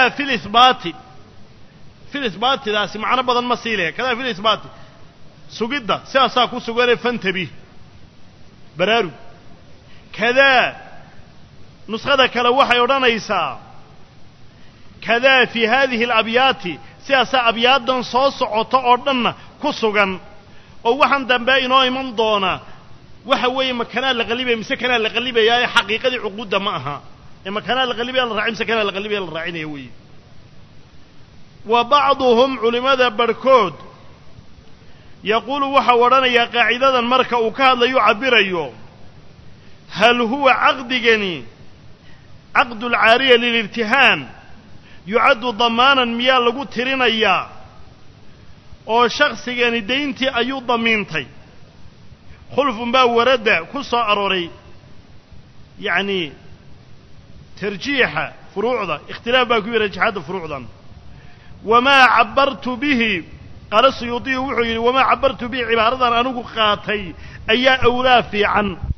filisbaatidaasi macno badan ma sii leh kadaa filisbaati sugidda sidaasaa ku suganee fantabih baraarug kadaa nuskhada kale waxay odhanaysaa kadaa fii haadihi alabyaati sidaasaa abyaadan soo socota oo dhanna ku sugan oo waxaan dambe inoo iman doona waxa weeye ma kanaa la qallibaya mise kanaa la qallibayaa ee xaqiiqadii cuquudda ma aha ee ma kanaa la qallibaya la raacin mise kanaa la qallibaya la raacinaya weeye wa bacduhum culimmada barhkood yaquulu waxau odhanayaa qaacidadan marka uu ka hadlayo cabbirayo hal huwa caqdigani caqdu alcaariya lilirtihaan yucaddu damaanan miyaa lagu tirinayaa oo shaksigani dayntii ayuu damiintay khulfun baa waradda ku soo arooray yacnii tarjiixa furuucda ikhtilaaf baa ku yidhi rajaxadda furuucdan wamaa cabbartu bihi qaala suyuudiyu wuxuu yidhi wamaa cabbartu bihi cibaaradan anigu qaatay ayaa awlaa fiican